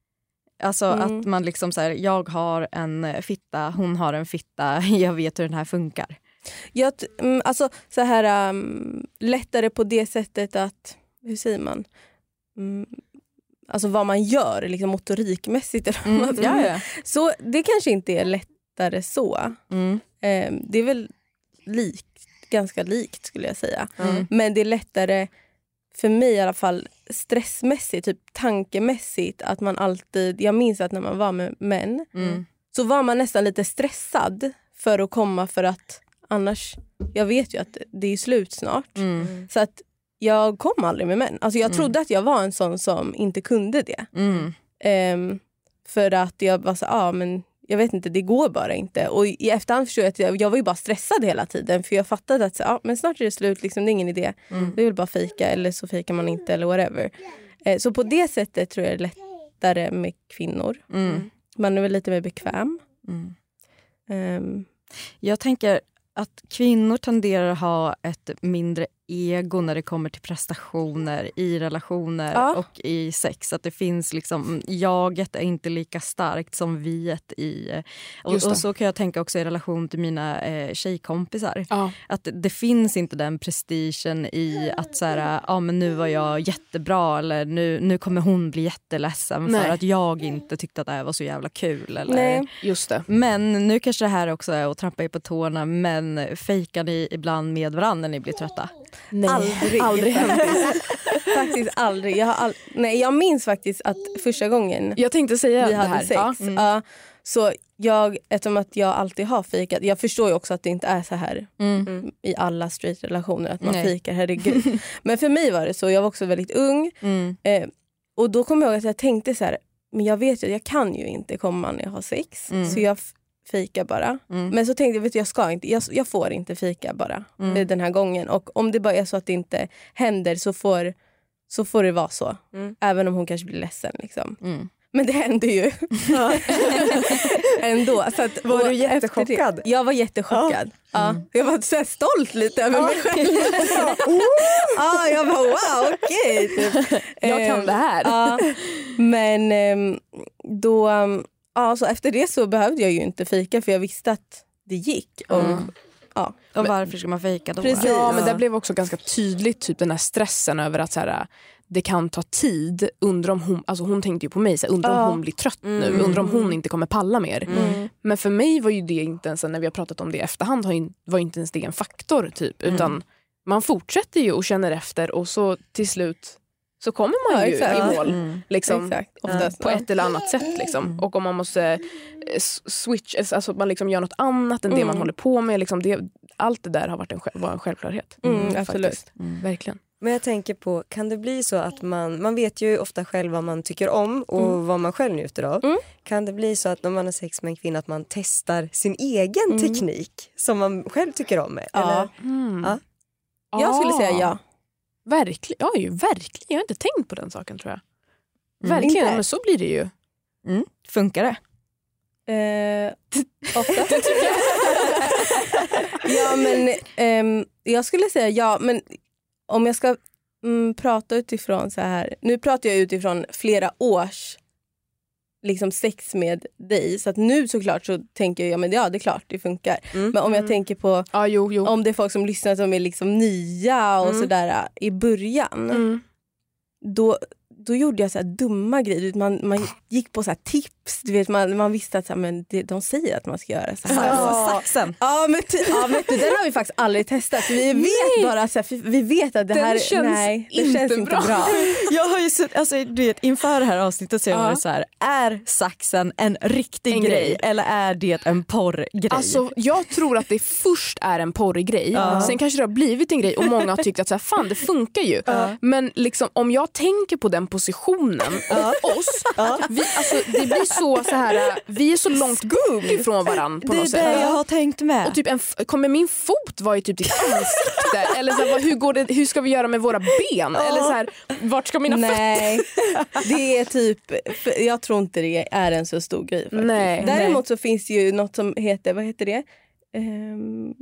Alltså mm. att man liksom så här, jag har en fitta, hon har en fitta, jag vet hur den här funkar. Jag, alltså så här um, lättare på det sättet att, hur säger man? Mm, alltså vad man gör liksom motorikmässigt eller mm. vad ja, ja. Så det kanske inte är lättare så. Mm. Um, det är väl likt, ganska likt skulle jag säga. Mm. Men det är lättare för mig i alla fall stressmässigt, typ tankemässigt, att man alltid, jag minns att när man var med män mm. så var man nästan lite stressad för att komma, för att annars, jag vet ju att det är slut snart. Mm. Så att jag kom aldrig med män. Alltså jag mm. trodde att jag var en sån som inte kunde det. Mm. Um, för att jag var så, ja ah, men jag vet inte, det går bara inte. Och i efterhand förstår jag att jag, jag var ju bara stressad hela tiden. För jag fattade att ja, men snart är det slut, liksom, det är ingen idé. Mm. Det är väl bara fejka, eller så fejkar man inte, eller whatever. Eh, så på det sättet tror jag det är lättare med kvinnor. Mm. Man är väl lite mer bekväm. Mm. Um. Jag tänker att kvinnor tenderar att ha ett mindre ego när det kommer till prestationer i relationer ja. och i sex. Att det finns liksom, jaget är inte lika starkt som viet i, och, och så kan jag tänka också i relation till mina eh, tjejkompisar. Ja. Att det finns inte den prestigen i att så här, ja men nu var jag jättebra, eller nu, nu kommer hon bli jätteledsen Nej. för att jag inte tyckte att det här var så jävla kul. Eller, Nej, just det. Men nu kanske det här också är att trampa er på tårna, men fejkar ni ibland med varandra när ni blir trötta? Nej, aldrig. aldrig faktiskt aldrig. Jag, har all... Nej, jag minns faktiskt att första gången jag tänkte säga vi det hade här. sex. Ja. Mm. Uh, så jag, eftersom att jag alltid har fikat, jag förstår ju också att det inte är så här mm. i alla straight-relationer att man Nej. fikar, herregud. Men för mig var det så, jag var också väldigt ung. Mm. Eh, och då kom jag ihåg att jag tänkte så här, men jag vet ju att jag kan ju inte komma när jag har sex. Mm. Så jag fika bara. Mm. Men så tänkte jag, vet du, jag ska inte, jag, jag får inte fika bara mm. den här gången. Och om det bara är så att det inte händer, så får så får det vara så. Mm. Även om hon kanske blir ledsen. Liksom. Mm. Men det hände ju. Ändå. Så att, var du jättechockad? Det, jag var jättechockad. Ja. Mm. Jag var så här stolt lite över mig själv. Ja, jag var wow, okej. Okay, typ. Jag kan det här. Ja. Men då, ja, så efter det så behövde jag ju inte fika för jag visste att det gick. Och, mm. ja. och varför ska man fika då? Precis. Ja, men det blev också ganska tydligt typ den här stressen över att så här, det kan ta tid. Undrar om hon, alltså hon tänkte ju på mig så här, undrar om Ja. hon blir trött nu, Mm. undrar om hon inte kommer palla mer. Mm. Men för mig var ju det inte ens, när vi har pratat om det i efterhand, har ju, var ju inte ens det en faktor typ, utan Mm. man fortsätter ju och känner efter och så till slut så kommer man Ja, ju exakt. i mål Mm. liksom, Exakt. Oftast, på ja. ett eller annat sätt liksom. Och om man måste eh, switch, alltså att man liksom gör något annat än det Mm. man håller på med liksom, det, allt det där har varit en, själv- var en självklarhet. Mm, absolut. faktiskt. Mm. Verkligen. Men jag tänker på, kan det bli så att man, man vet ju ofta själv vad man tycker om och Mm. vad man själv njuter av. Mm. Kan det bli så att när man har sex med en kvinna att man testar sin egen Mm. teknik som man själv tycker om? Eller? Ja. Mm. Ja. Jag skulle säga ja. Verkligen, ja, ju, verkligen. Jag har inte tänkt på den saken tror jag. Mm. Verkligen, Inte. men så blir det ju. Mm. Funkar det? Eh, ofta. Ja, men ehm, jag skulle säga ja, men om jag ska mm, prata utifrån så här, nu pratar jag utifrån flera års liksom sex med dig, så att nu såklart så tänker jag ja, men ja, det är klart det funkar. Mm. Men om jag Mm. tänker på Ja, jo, jo. om det är folk som lyssnar som är liksom nya och Mm. sådär i början, Mm. då, då gjorde jag så här dumma grejer. Du vet, Man, man gick på så här tips. Du vet, man, man visste att så här, men det, de säger att man ska göra så här. Ja. Saxen. Ja, men, ty, ja, vet du, den har vi faktiskt aldrig testat. Vi vet Nej. bara så här, vi vet att det Den här känns nej, det inte känns inte bra. bra. Jag har ju sett, alltså, du vet, inför det här avsnittet så jag Ja. var så här, är saxen en riktig En grej, grej. eller är det en porrgrej? Alltså, jag tror att det först är en porrig grej. Ja. Sen kanske det har blivit en grej och många har tyckt att så här, fan, det funkar ju. Ja. Men liksom, om jag tänker på den positionen och oss, vi, alltså, det blir så, så här, vi är så långt ifrån varann på det något är sätt. det jag har tänkt med. Och typ en, f- kommer min fot vara i typ ditt ansikte? Eller så här, vad, hur, går det, hur ska vi göra med våra ben? Eller så här, vart ska mina fötter? Nej, det är typ, jag tror inte det är en så stor grej faktiskt. Nej, Däremot så finns det ju något som heter, vad heter det? Um,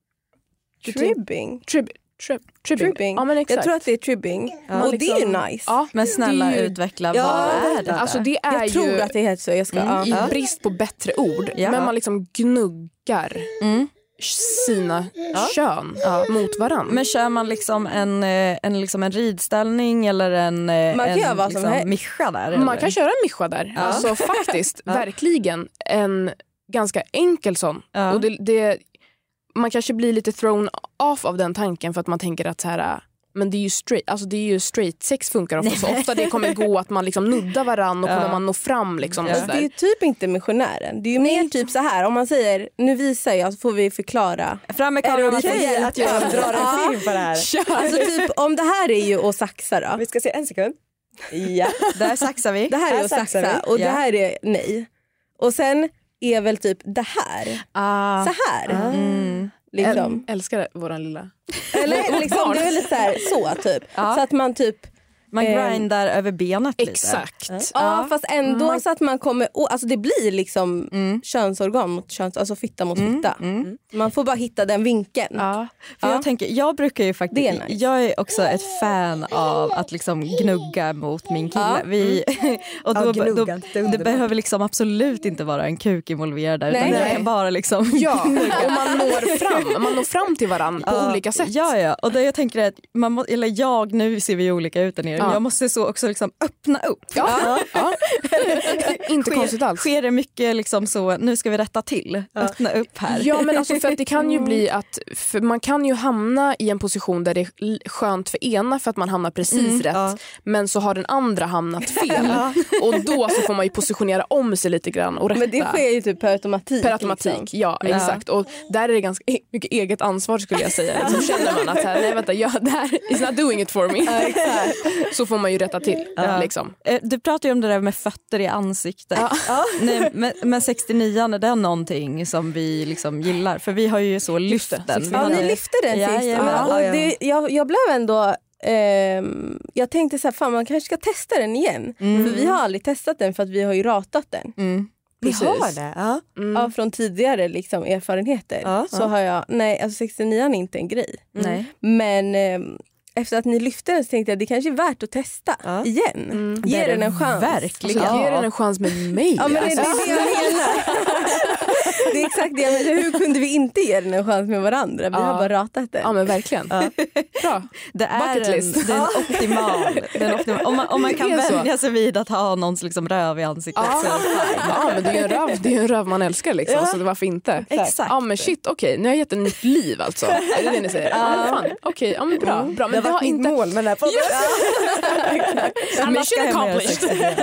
tribbing. Trib, trib, tribbing. Tribbing. Ja, men exakt. Jag tror att det är tribbing. Ja, och liksom- det är ju nice. Ja, Men snälla det är ju- utveckla, Ja, vad är det- det? Alltså det är Jag ju tror att det är helt så. Jag ska, Mm. ja. i brist på bättre ord, Ja. men man liksom gnuggar Mm. sina kön mot varandra. Men kör man liksom en, eh, en, liksom en ridställning eller en, eh, Man kan en göra vad som liksom, helst. mischa där? Man eller? kan köra en mischa där. Ja. Alltså faktiskt, verkligen en ganska enkel sån. Ja. Och det, det, man kanske blir lite thrown off av den tanken för att man tänker att så här, men det är ju straight, alltså det är ju straight sex funkar ofta så ofta det kommer gå att man liksom nuddar varann och Ja. kommer man nå fram liksom. Ja. Och Fast det är sådär. ju typ inte missionären. Det är ju mer typ så här. Om man säger, nu visar jag så får vi förklara. Fram med Är det kameran. okej att jag drar en film på det här? Alltså typ om det här är ju att saxa då. Vi ska se en sekund. Ja. Där saxar vi. Det här är Här att saxar saxa vi. och det Ja. här är nej. Och sen är väl typ det här. Ah. Så här. Mm. Liksom. Älskar våran lilla. Eller liksom, det är lite så här, så typ. Ja. Så att man typ, Man Eh, grindar över benet lite. Exakt. ja, Ja. fast ändå Man- så att man kommer, å- alltså det blir liksom Mm. könsorgan mot köns, alltså fitta mot Mm. fitta. Mm. Man får bara hitta den vinkeln. Ja, för Ja. jag tänker, jag brukar ju faktiskt, Det är nice. jag är också ett fan av att liksom gnugga mot min kille. Ja. Vi, och då, Ja, då, gnuggandet är det underbart. behöver liksom absolut inte vara en kuk involverad där, Nej, utan det nej. kan bara liksom Ja, och man når fram, man når fram till varandra på Ja, olika sätt. Ja, ja. Och det jag tänker är att man må, eller jag, nu ser vi olika ut där nere, Ja. men jag måste så också liksom öppna upp. Ja. Ja. Inte Sker- konstigt alls. Sker det mycket liksom så, nu ska vi rätta till, öppna upp här. Ja, men alltså för att det kan ju bli att för man kan ju hamna i en position där det är l- skönt för ena för att man hamnar precis Mm, rätt, ja. men så har den andra hamnat fel. Och då så får man ju positionera om sig lite grann och rätta. Men det sker ju typ per automatik. Per automatik, liksom. ja, Ja. exakt. Och där är det ganska e- mycket eget ansvar skulle jag säga. Så känner man att här, nej vänta, ja, det här is not doing it for me. Ja, exakt. Så får man ju rätta till. Ja. Liksom. Eh, Du pratar ju om det där med fötter i ansiktet. Ja. Nej, men, men sextionio, är det någonting som vi liksom gillar? För vi har ju så lyft det, den. sextionio. Vi Ja, hade- ni lyfte den Ja, sist. ja, Men, ja, och ja. det, jag, jag blev ändå eh, jag tänkte så här, fan man kanske ska testa den igen. Mm. För vi har aldrig testat den för att vi har ju ratat den. Mm. Vi har det? Ja. Mm. Ja, från tidigare liksom, erfarenheter. Ja, så ja. har jag, nej alltså sextionio är inte en grej. Mm. Men eh, efter att ni lyfte den så tänkte jag det kanske är värt att testa ja. igen. Mm. Ge den en chans. Verkligen. Alltså, ge den en chans med mig. Ja, men det, det är det jag menar. Det är exakt det jag menar. Hur kunde vi inte ge den en chans med varandra? Vi ja. har bara ratat den. Ja men verkligen. Ja. Bra. Det är en, det är en optimal. Det är en optimal. Om, man, om man kan vänja sig vid att ha någons liksom röv i ansiktet ja. så är det fine. Ja men det är ju en röv, det är en röv man älskar liksom. Ja. Så varför inte? Exakt. Ja men shit okej, okay. Nu har jag gett ett nytt liv alltså. Är det det ni säger? Ja, ja okej, okay. Ja men bra. Mm. bra. Men det, det har inte mål med den här podden. Ja. Mission accomplished.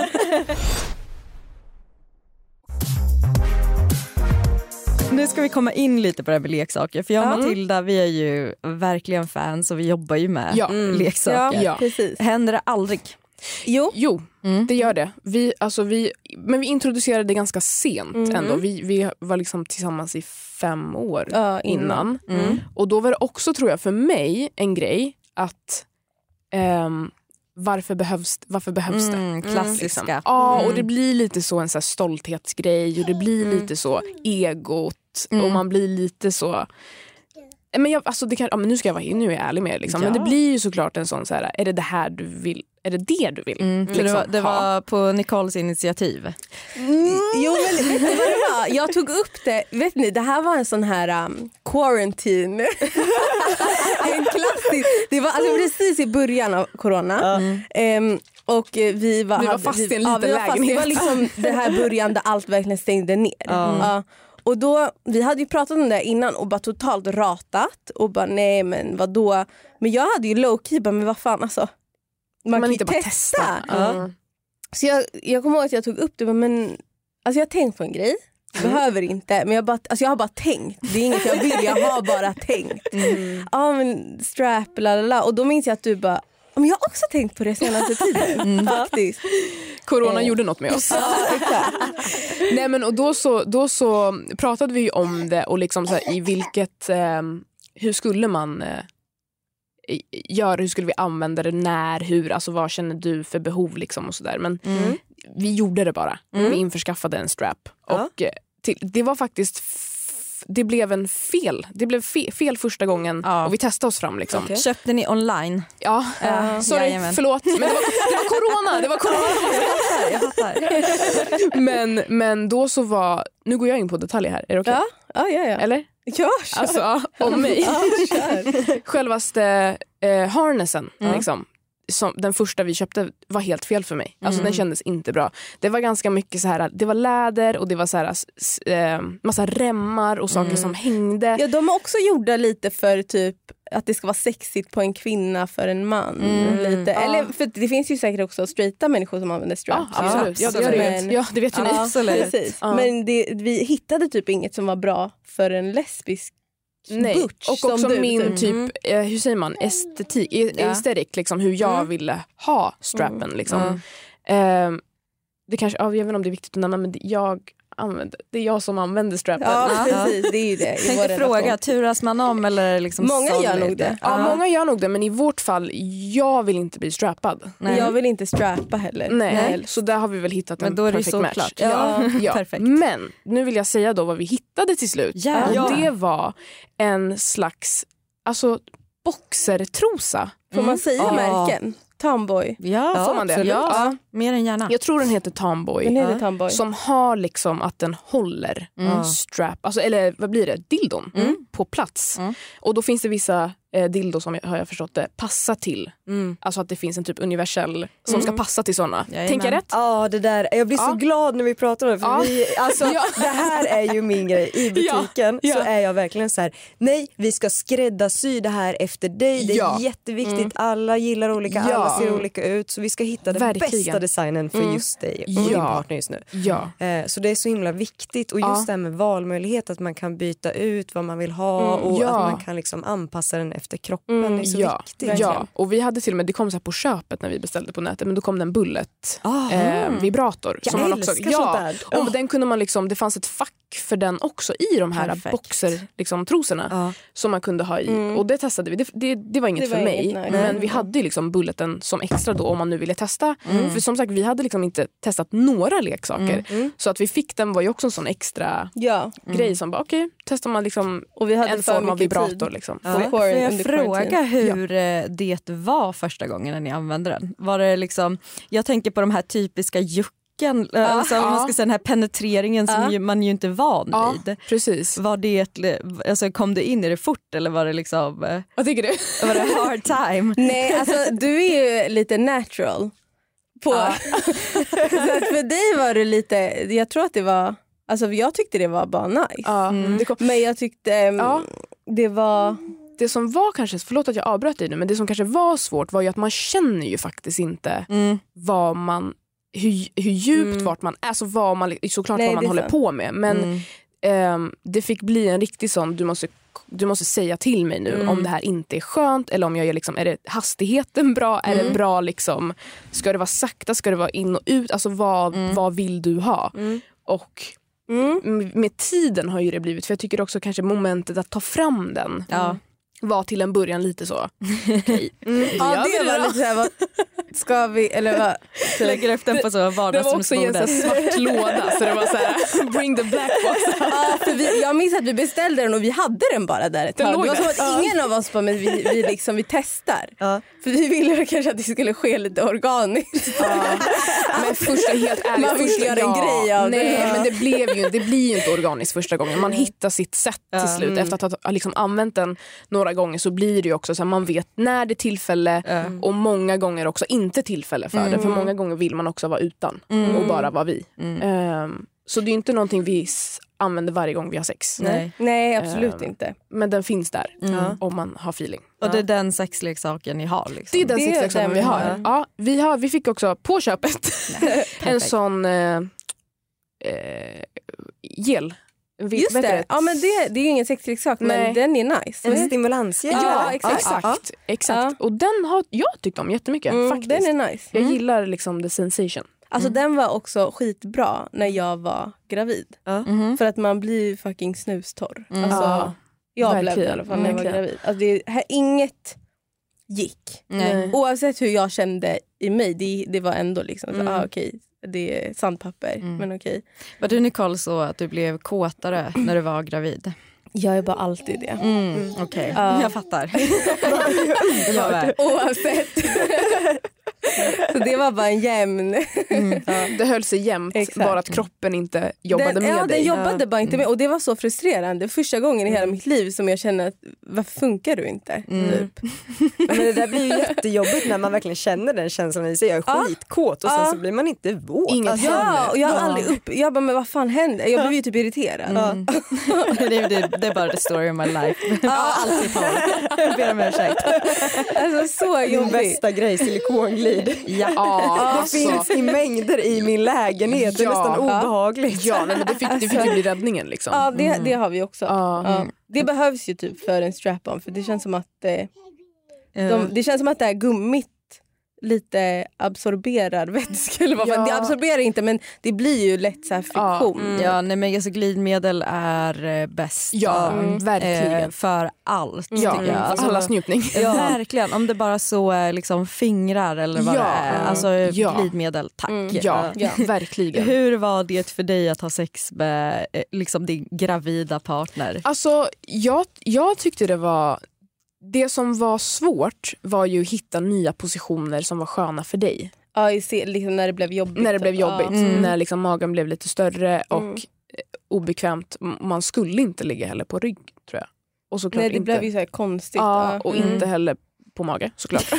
Nu ska vi komma in lite på det här med leksaker. För jag och mm. Matilda, vi är ju verkligen fans och vi jobbar ju med ja. mm. leksaker. Ja, precis. Händer det aldrig? Jo, jo mm. det gör det. Vi, alltså vi, men vi introducerade det ganska sent mm. ändå. Vi, vi var liksom tillsammans i fem år ja, innan. innan. Mm. Och då var det också, tror jag, för mig en grej att... Um, Varför behövs, varför behövs det? Mm, klassiska. Liksom. Ja, mm. och det blir lite så en så här stolthetsgrej och det blir mm. lite så egot mm. och man blir lite så... Men, jag, alltså det kan, ja, men nu ska jag vara nu är jag ärlig med er, liksom. Ja. Men det blir ju såklart en sån så här, är det det här du vill? Är det det du vill? Mm. Liksom, det var, det var på Nicoles initiativ. Mm. Jo men vet ni vad det var? Jag tog upp det, vet ni, det här var en sån här um, quarantine. En klassisk. Det var alltså precis i början av corona. Mm. Um, och vi var, vi var hade, fast vi, i en liten ja, lägenhet. Det var liksom det här början där allt verkligen stängde ner. Mm. Ja. Och då, vi hade ju pratat om det innan och bara totalt ratat och bara nej men vadå. Men jag hade ju low-key bara, men vad fan alltså. Man, man kan inte bara testa. testa. Mm. Så jag, jag kommer ihåg att jag tog upp det men alltså jag har tänkt på en grej. Mm. Behöver inte, men jag, bara, alltså jag har bara tänkt. Det är inget jag vill, jag har bara tänkt. Mm. Ja men strap, lalala. Och då minns jag att du bara, men jag har också tänkt på det senaste tiden. Mm. Faktiskt. Corona eh. gjorde något med oss. Ja, exakt. Nej men och då så, då så pratade vi om det och liksom så här, i vilket eh, hur skulle man eh, göra, hur skulle vi använda det, när, hur, alltså vad känner du för behov liksom och sådär. Men mm. vi gjorde det bara. Mm. Vi införskaffade en strap. Ja. Och eh, till, det var faktiskt f- det blev en fel. Det blev fe- fel första gången ja. och vi testade oss fram liksom. Okay. Köpte ni online? Ja, uh, sorry, jajamän. Förlåt. Men det var, det var corona, det var corona. Jag fattar. men, men då så var, nu går jag in på detaljer här, är det okej? Okay? Ja, ja, ja. Eller? Ja, kör. Alltså, om mig. Ja, kör. Självaste eh, harnessen, mm. liksom. Som, den första vi köpte var helt fel för mig. Alltså mm. den kändes inte bra. Det var ganska mycket så här, det var läder och det var så här äh, massa remmar och saker mm. som hängde. Ja, de är också gjorda lite för typ att det ska vara sexigt på en kvinna för en man. Mm. Lite. Ja. Eller, för det finns ju säkert också straighta människor som använder straps. Ja, absolut. Ja, det, det vet. Ja, det vet ju ja, ni. Absolut. Precis. Ja. Men det, vi hittade typ inget som var bra för en lesbisk. Nej. Butch, och också du, min mm. typ, eh, hur säger man, estetik, ja. estetik liksom, hur jag mm. ville ha strappen mm. liksom. Mm. Eh, det kanske, ja, jag vet inte om det är viktigt att nämna, men jag använder, det är jag som använder strappen. Ja, precis, det är ju det. Jag tänkte fråga, turas man om eller liksom många gör nog det. Ja, uh-huh. många gör nog det, men i vårt fall, jag vill inte bli strappad. Nej. Jag vill inte strappa heller. Nej, Nej. Så där har vi väl hittat en men då är perfect det match. Klart. Ja. Ja. Perfekt. Men nu vill jag säga då vad vi hittade till slut. Ja. Och Ja. det var en slags, alltså boxertrosa. Får man säga mm. märken? Tomboy. Ja, ja, får man det? Ja. Ja. Mer än gärna. Jag tror den heter Tomboy. Den heter Tomboy. Som har liksom att den håller mm. strap, alltså, eller vad blir det? Dildon mm. på plats. Mm. Och då finns det vissa eh, dildo som jag, har jag förstått det, passa till. Mm. Alltså att det finns en typ universell som mm. ska passa till sådana. Tänker jag rätt? Ja, det där. Jag blir ja. så glad när vi pratar om det. För ja. vi, alltså, ja. det här är ju min grej. I butiken ja. Ja. så är jag verkligen så här: nej, vi ska skräddarsy det här efter dig. Det är ja. jätteviktigt. Mm. Alla gillar olika, ja. alla ser olika ut. Så vi ska hitta den verkligen. bästa designen för mm. just dig och ja. din partner just nu. Ja. Eh, så det är så himla viktigt. Och just ja. det här med valmöjlighet, att man kan byta ut vad man vill ha mm. och ja. att man kan liksom anpassa den efter kroppen. Mm. Det är så ja. viktigt. Ja, och vi hade till och med, det kom så här på köpet när vi beställde på nätet, men då kom det en bullet eh, vibrator. Jag som man också, älskar ja, sånt där. och oh. den kunde man liksom, det fanns ett fack för den också i de här Perfekt. boxer liksom, trosorna Ja. som man kunde ha i. Mm. Och det testade vi. Det, det, det var inget Det var för mig. inget, nej. Men Nej. vi hade ju liksom bulleten som extra då om man nu ville testa. Mm. För som sagt, vi hade liksom inte testat några leksaker. Mm. Så att vi fick den var ju också en sån extra Ja, grej som bara okej, okay, testar man liksom och vi hade en för form av mycket vibrator. tid. Liksom. Ja. På Får quarant- jag under fråga quarantine. hur ja. det var första gången när ni använde den? Var det liksom, jag tänker på de här typiska jucken, ja. alltså, Ja. man ska säga den här penetreringen som Ja. ju, man ju inte är van Ja, vid. precis. Var det ett, alltså, kom du in i det fort eller var det liksom eh, Vad tycker du? var det hard time? Nej, alltså du är ju lite natural. På. Ja. Så att för dig var det lite, jag tror att det var, alltså jag tyckte det var bara nice. Ja, Mm. det, kom, Men jag tyckte um, Ja. det var, det som var kanske, förlåt att jag avbröt dig nu, men det som kanske var svårt var ju att man känner ju faktiskt inte Mm. vad man, hur, hur djupt Mm. vart man, alltså vad man, såklart Nej, vad det man är håller sant. på med. Men Mm. ehm, det fick bli en riktig sån, du måste, du måste säga till mig nu Mm. om det här inte är skönt eller om jag gör liksom, är det hastigheten bra, är det Mm. bra liksom, ska det vara sakta, ska det vara in och ut, alltså vad, Mm. vad vill du ha? mm. Och Mm. m- med tiden har ju det blivit, för jag tycker också kanske momentet att ta fram den Ja. var till en början lite så. Okej, Mm. Ja, gör vi det det var då? lite såhär, vad ska vi, eller vad? Lägger upp den på så Det var också i en sån vardagsrumsbordet. här svart låda så det var så här, bring the black box. Ja, för vi, jag minns att vi beställde den och vi hade den bara där ett Den tag. låg Det var som där. att ingen av oss bara, men vi, vi, liksom, vi testar. Ja. För vi ville kanske att det skulle ske lite organiskt. Ja. Men första, helt ärligt, Man vill första, göra en grej av nej, det. men det, blev ju, det blir ju inte organiskt första gången. Man hittar sitt sätt till slut. Mm. Efter att ha liksom använt den några gånger så blir det ju också så här, man vet när det är tillfälle Mm. och många gånger också inte tillfälle för det. För många gånger vill man också vara utan Mm. och bara vara vi. Mm. Um, så det är ju inte någonting vi s- använder varje gång vi har sex. Nej. Nej, absolut Ehm, inte. Men den finns där Mm. om man har feeling. Och det är den sexleksaken ni har liksom. Det är den Det är sexleksaken den vi vi har. har. Ja, vi, har. Vi fick också på köpet en Perfekt. sån eh, eh, gel. Vet- Just vet du det, ja, men det, det är ju ingen sexleksak Nej. men den är nice. En Mm. stimulansgel. Ja, exakt. Exakt, exakt. Ja. Och den har jag tyckt om jättemycket Mm, faktiskt. den är nice. Jag Mm. gillar liksom the sensation. Alltså den var också skitbra när jag var gravid. Mhm. För att man blir ju fucking snustorr. Mm. Alltså, Ja, jag blev det i verkligen. alla fall när jag var Verkligen. gravid. Alltså det här, inget gick. Nej. Oavsett hur jag kände i mig, det, det var ändå liksom så, Mm. ah, okej, det är sandpapper, Mm. men okej. Var du Nicole så att du blev kåtare när du var gravid? Jag är bara alltid det. Mm. Okej, Ja. jag fattar. jag med. Oavsett. Så det var bara en jämn... Mm. Det höll sig jämnt, Exakt. bara att kroppen inte jobbade den, med ja, dig. den jobbade bara inte med. Och det var så frustrerande. Första gången i hela mitt liv som jag kände att varför funkar du inte? Mm. Typ. Men det där blir ju jättejobbigt när man verkligen känner den känslan i sig. Jag är Ja. skitkåt och sen Ja. så blir man inte våt. Inget Alltså, Ja, och jag har Ja. aldrig upp... Jag bara, men vad fan händer? Jag blev ju typ irriterad. Mm. det, det, det är bara the story of my life. Ja, alltid på. Jag ber om ursäkt. Alltså så Min jobbigt. bästa grej, silikonglid. Ja. Ja, Det alltså. finns i mängder i min lägenhet. Det är Ja. nästan Ja. obehagligt. Ja, nej, men det fick, det fick ju bli räddningen liksom. Ja, det, det har vi också. Ja. Ja. Det behövs ju typ för en strap-on för det känns som att eh, Eh, de, det känns som att det här gummit lite absorberar vätska eller vad fan. Ja. Det absorberar inte men det blir ju lätt så här friktion. Mm. Ja, nej, men alltså, glidmedel är eh, bäst. Ja, Mm. verkligen. Eh, för allt Ja, tycker jag. Alltså, allas njutning. Ja. Verkligen, om det bara så är liksom fingrar eller vad Ja. det är. Alltså Ja. glidmedel, tack. Mm. Ja, Ja. verkligen. Hur var det för dig att ha sex med eh, liksom din gravida partner? Alltså, jag, jag tyckte det var... Det som var svårt var ju att hitta nya positioner som var sköna för dig. Ja, i se, liksom när det blev jobbigt. När det blev typ. jobbigt. Ja. Mm. När liksom magen blev lite större och Mm. eh, obekvämt. M- Man skulle inte ligga heller på rygg, tror jag. Och såklart Nej, det inte. blev ju så här konstigt. Ja, Ja. och Mm. inte heller på mage, såklart.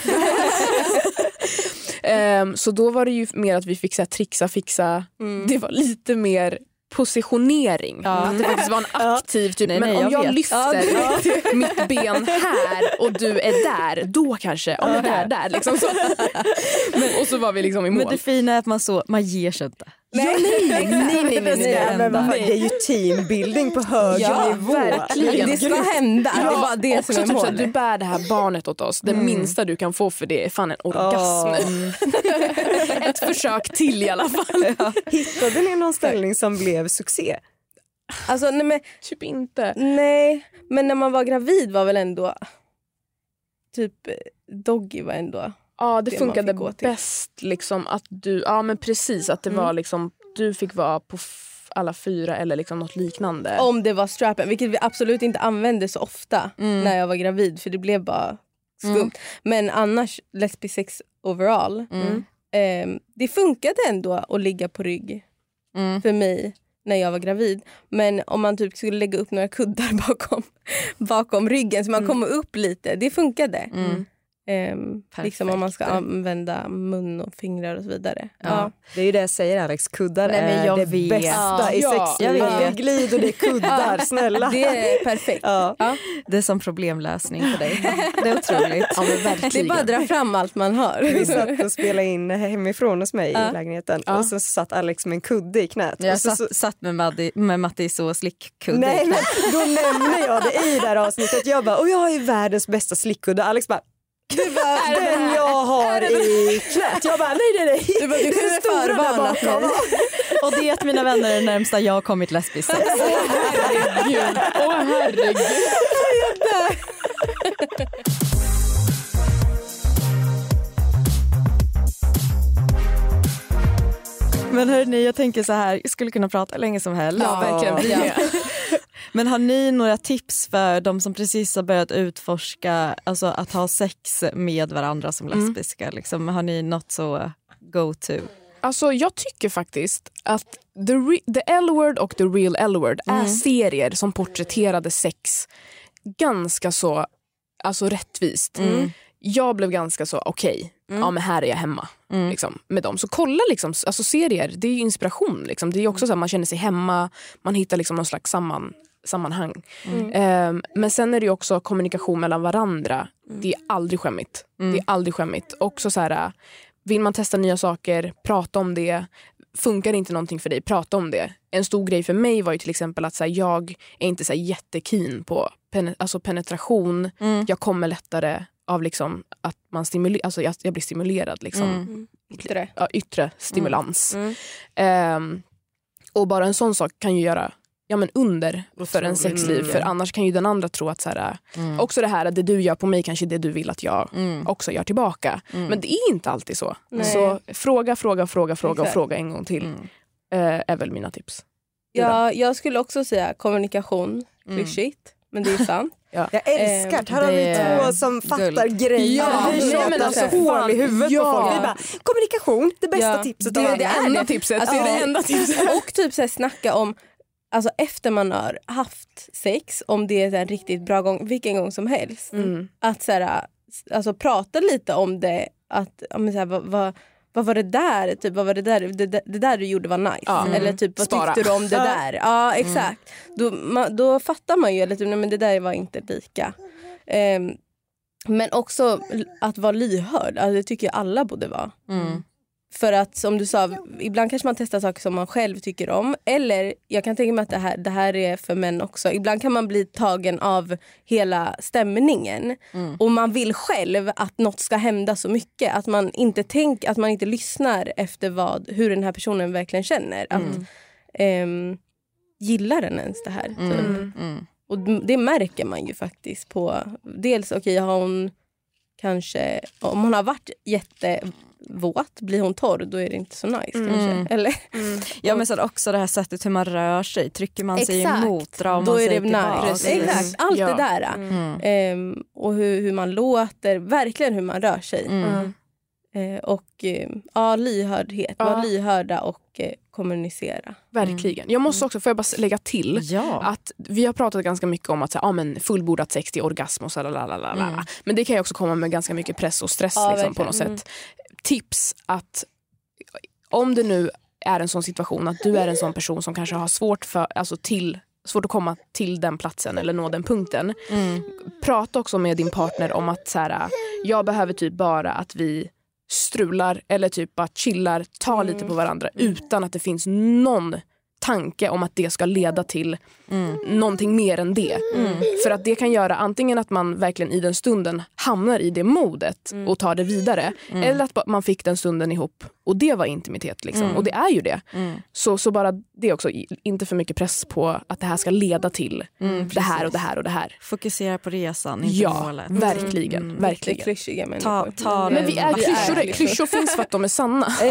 Ehm, så då var det ju mer att vi fick så här, trixa, fixa. Mm. Det var lite mer positionering. Ja. Att det faktiskt var en aktiv typ. Nej, men nej, om jag jag, vet. lyfter mitt ben här och du är där, då kanske, ja men där, där liksom så. Men, och så var vi liksom i mål. Men det fina är att man, så, man ger sig inte. Nej, nej, nej, nej, nej, nej, Det är Nej, men vad fan, nej. det är ju teambuilding på hög Ja, nivå. verkligen. Det ska hända. Det är bara det också som är typ så här, målet. du bär det här barnet åt oss. Det Mm. minsta du kan få för det är fan en orgasm. Åh. Ett försök till i alla fall. Hittade ni någon ställning som blev succé? Alltså, nej, men, typ inte. Nej, men när man var gravid var väl ändå typ Doggy var ändå. Ja, det, det funkade bäst liksom att du, ja men precis att det mm. var liksom du fick vara på f- alla fyra eller liksom något liknande. Om det var strappen, vilket vi absolut inte använde så ofta mm. när jag var gravid för det blev bara skumt. Mm. Men annars lesbisk sex overall. Mm. Eh, det funkade ändå att ligga på rygg mm. för mig när jag var gravid. Men om man typ skulle lägga upp några kuddar bakom, bakom ryggen så man mm. kommer upp lite, det funkade. Mm. Um, liksom om man ska använda mun och fingrar och så vidare. Ja. Ja. Det är ju det jag säger, Alex. Kuddar Nej, är det vet. bästa ja. i sex. Ja. Det är glid och det är kuddar, snälla. Det är perfekt. Ja. Ja. Det är som problemlösning för dig. Det är otroligt. Ja, det är bara att dra fram allt man har. Vi satt och spelade in hemifrån hos mig ja. i lägenheten. Ja. Och så satt Alex med en kudde i knät. Jag och så, satt, satt med, Maddi, med Mattis och slickkudde Nej, i knät. Men, då nämner jag det i det här avsnittet. Jag bara, och jag har ju världens bästa slickkudde. Alex bara, det var den jag har i knät. Jag bara, nej, nej, nej. Du, bara, du kunde förvarna mig. Och det är att mina vänner är närmsta jag har kommit lesbisk. Åh herregud. Åh herregud. Men hörni, jag tänker så här, jag skulle kunna prata länge som helst. Ja, verkligen. Ja. Men har ni några tips för de som precis har börjat utforska, alltså att ha sex med varandra som lesbiska? Mm. Liksom, har ni något så go-to? Alltså jag tycker faktiskt att The, Re- the L-Word och The Real L-Word mm. är serier som porträtterade sex ganska så alltså rättvist. Mm. Jag blev ganska så okej, okay, mm. ja men här är jag hemma mm. liksom, med dem. Så kolla liksom, alltså serier, det är ju inspiration liksom. Det är också så att man känner sig hemma, man hittar liksom någon slags samman, sammanhang. Mm. Um, men sen är det ju också kommunikation mellan varandra. Mm. Det är aldrig skämmigt. Mm. Det är aldrig skämmigt. Också så här, vill man testa nya saker, prata om det. Funkar inte någonting för dig, prata om det. En stor grej för mig var ju till exempel att så här, jag är inte så här jättekeen på pen- alltså penetration. Mm. Jag kommer lättare av liksom att man stimulerar, alltså jag, jag blir stimulerad liksom. Mm. Yttre. Ja, yttre stimulans. Mm. Mm. Um, och bara en sån sak kan ju göra ja, men under för en sexliv. Mm. För annars kan ju den andra tro att så här, mm. också det här att det du gör på mig kanske det du vill att jag mm. också gör tillbaka. Mm. Men det är inte alltid så. Nej. Så fråga, fråga, fråga, fråga Exakt. och fråga en gång till. Mm. Uh, är väl mina tips. Ja, jag skulle också säga kommunikation, klyschigt. Mm. Men det är sant. Ja. Jag älskar det. Här har vi två som fattar guld. grejer. Ja, vi tjatar alltså hål i huvudet ja. på folk. Vi bara, kommunikation, det bästa ja. tipset. Det är det enda tipset. Alltså, ja. det är det enda tipset. Och typ så här, snacka om alltså efter man har haft sex, om det är en riktigt bra gång, vilken gång som helst. Mm. Att så här, alltså prata lite om det, att men så här, vad, vad, vad var det där, typ vad var det där, det, det, det där du gjorde var nice. Ja. Mm. Eller typ vad Spara. tyckte du om det där? Ja, exakt. Mm. Då, man, då fattar man ju lite, men det där var inte lika. Um, men också att vara lyhörd, alltså, det tycker jag alla borde vara. Mm. För att som du sa, ibland kanske man testar saker som man själv tycker om. Eller jag kan tänka mig att det här, det här är för män också. Ibland kan man bli tagen av hela stämningen. Mm. Och man vill själv att något ska hända så mycket. Att man inte tänker, att man inte lyssnar efter vad, hur den här personen verkligen känner. Att mm. eh, gillar den ens det här? Mm. Mm. Mm. Och det märker man ju faktiskt på. Dels, okej, okay, har hon kanske, om hon har varit jätte våt, blir hon torr, då är det inte så nice mm. kanske. Eller? Mm. Ja, men så också det här sättet hur man rör sig, trycker man sig Exakt. emot, drar man då sig är det tillbaka. Nice. Exakt, allt ja. det där. Mm. Um, och hur, hur man låter, verkligen hur man rör sig. Mm. Uh, och uh, ja, lyhördhet, ja. vara lyhörda och uh, kommunicera. Verkligen. Jag måste också, får jag bara lägga till ja. att vi har pratat ganska mycket om att ja, men fullbordat sex till orgasm och så lalalala. Mm. Men det kan ju också komma med ganska mycket press och stress ja, liksom, på något mm. sätt. Tips att om det nu är en sån situation att du är en sån person som kanske har svårt för, alltså till, svårt att komma till den platsen eller nå den punkten. Mm. Prata också med din partner om att så här, jag behöver typ bara att vi strular eller typ bara chillar, tar lite på varandra utan att det finns någon tanke om att det ska leda till mm. någonting mer än det. Mm. För att det kan göra antingen att man verkligen i den stunden hamnar i det modet mm. och tar det vidare. Mm. Eller att man fick den stunden ihop och det var intimitet liksom. Mm. Och det är ju det. Mm. Så, så bara det också, inte för mycket press på att det här ska leda till mm, det här och det här och det här. Fokusera på resan, inte ja, målet. verkligen. Mm. verkligen. Det är klyschiga ta, ta Men vi är klyschor, klyschor finns för att de är sanna. Det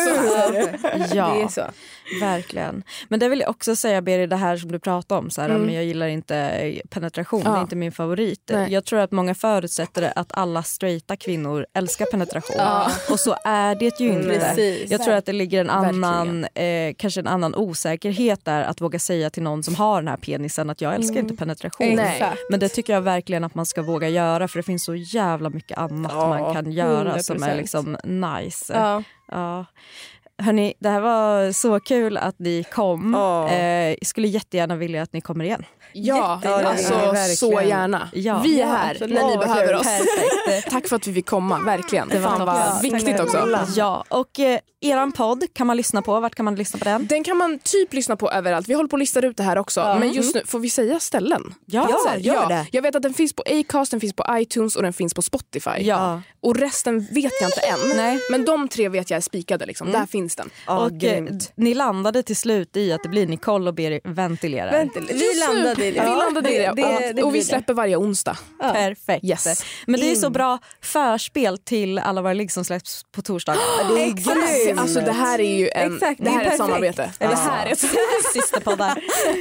är ja, det är så. Verkligen. Men det vill jag också säga, Beri, det här som du pratar om, så här, mm. men jag gillar inte penetration, ja. Det är inte min favorit. Nej. Jag tror att många förutsätter att alla straighta kvinnor älskar penetration. Ja. Och så är det ju inte. Precis. Jag tror att det ligger en annan, eh, kanske en annan osäkerhet där att våga säga till någon som har den här penisen att jag älskar mm. inte penetration. Nej. Men det tycker jag verkligen att man ska våga göra, för det finns så jävla mycket annat ja. man kan göra hundra procent. Som är liksom nice. Ja. Ja. Hörrni, det här var så kul att ni kom. Oh. Eh, jag skulle jättegärna vilja att ni kommer igen. Ja, alltså, så gärna. Ja. Vi är här ja, när ni behöver oss. Tack för att vi fick komma, verkligen. Det var, Fan, var viktigt också. Ja, och eh, eran podd kan man lyssna på. Vart kan man lyssna på den? Den kan man typ lyssna på överallt. Vi håller på att lista ut det här också. Ja. Men just nu, får vi säga ställen? Ja, ja, gör det. Jag vet att den finns på Acast, den finns på iTunes och den finns på Spotify. Ja. Och resten vet jag inte än. Nej. Men de tre vet jag är spikade. Liksom. Mm. Där finns den. Oh, och eh, ni landade till slut i att det blir Nicole och Beri ventilerar. Ventil- vi landade i det. Vi landade i det. det, det, det och vi släpper varje onsdag. Ja. Perfekt. Yes. Men det är så bra förspel till alla våra ligg som släpps på torsdagar. Det är exakt. Alltså det här är ju en, exakt. det här är är ett samarbete. Ja. Det här är ett sista poddar.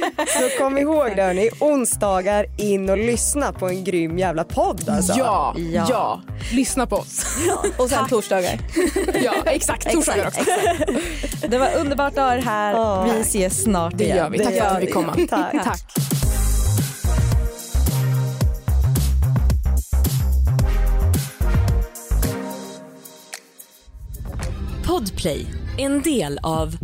Så kom ihåg det, hörni. Onsdagar in och lyssna på en grym jävla podd. Alltså. Ja, ja, ja. Lyssna på oss. Ja. Och sen torsdagar. Ja, exakt. Torsdagar också. Exakt. Det var underbart att ha er här. Oh. Vi ses snart det igen. Gör vi. Tack för att vi fick komma. Tack. Tack. Podplay, en del av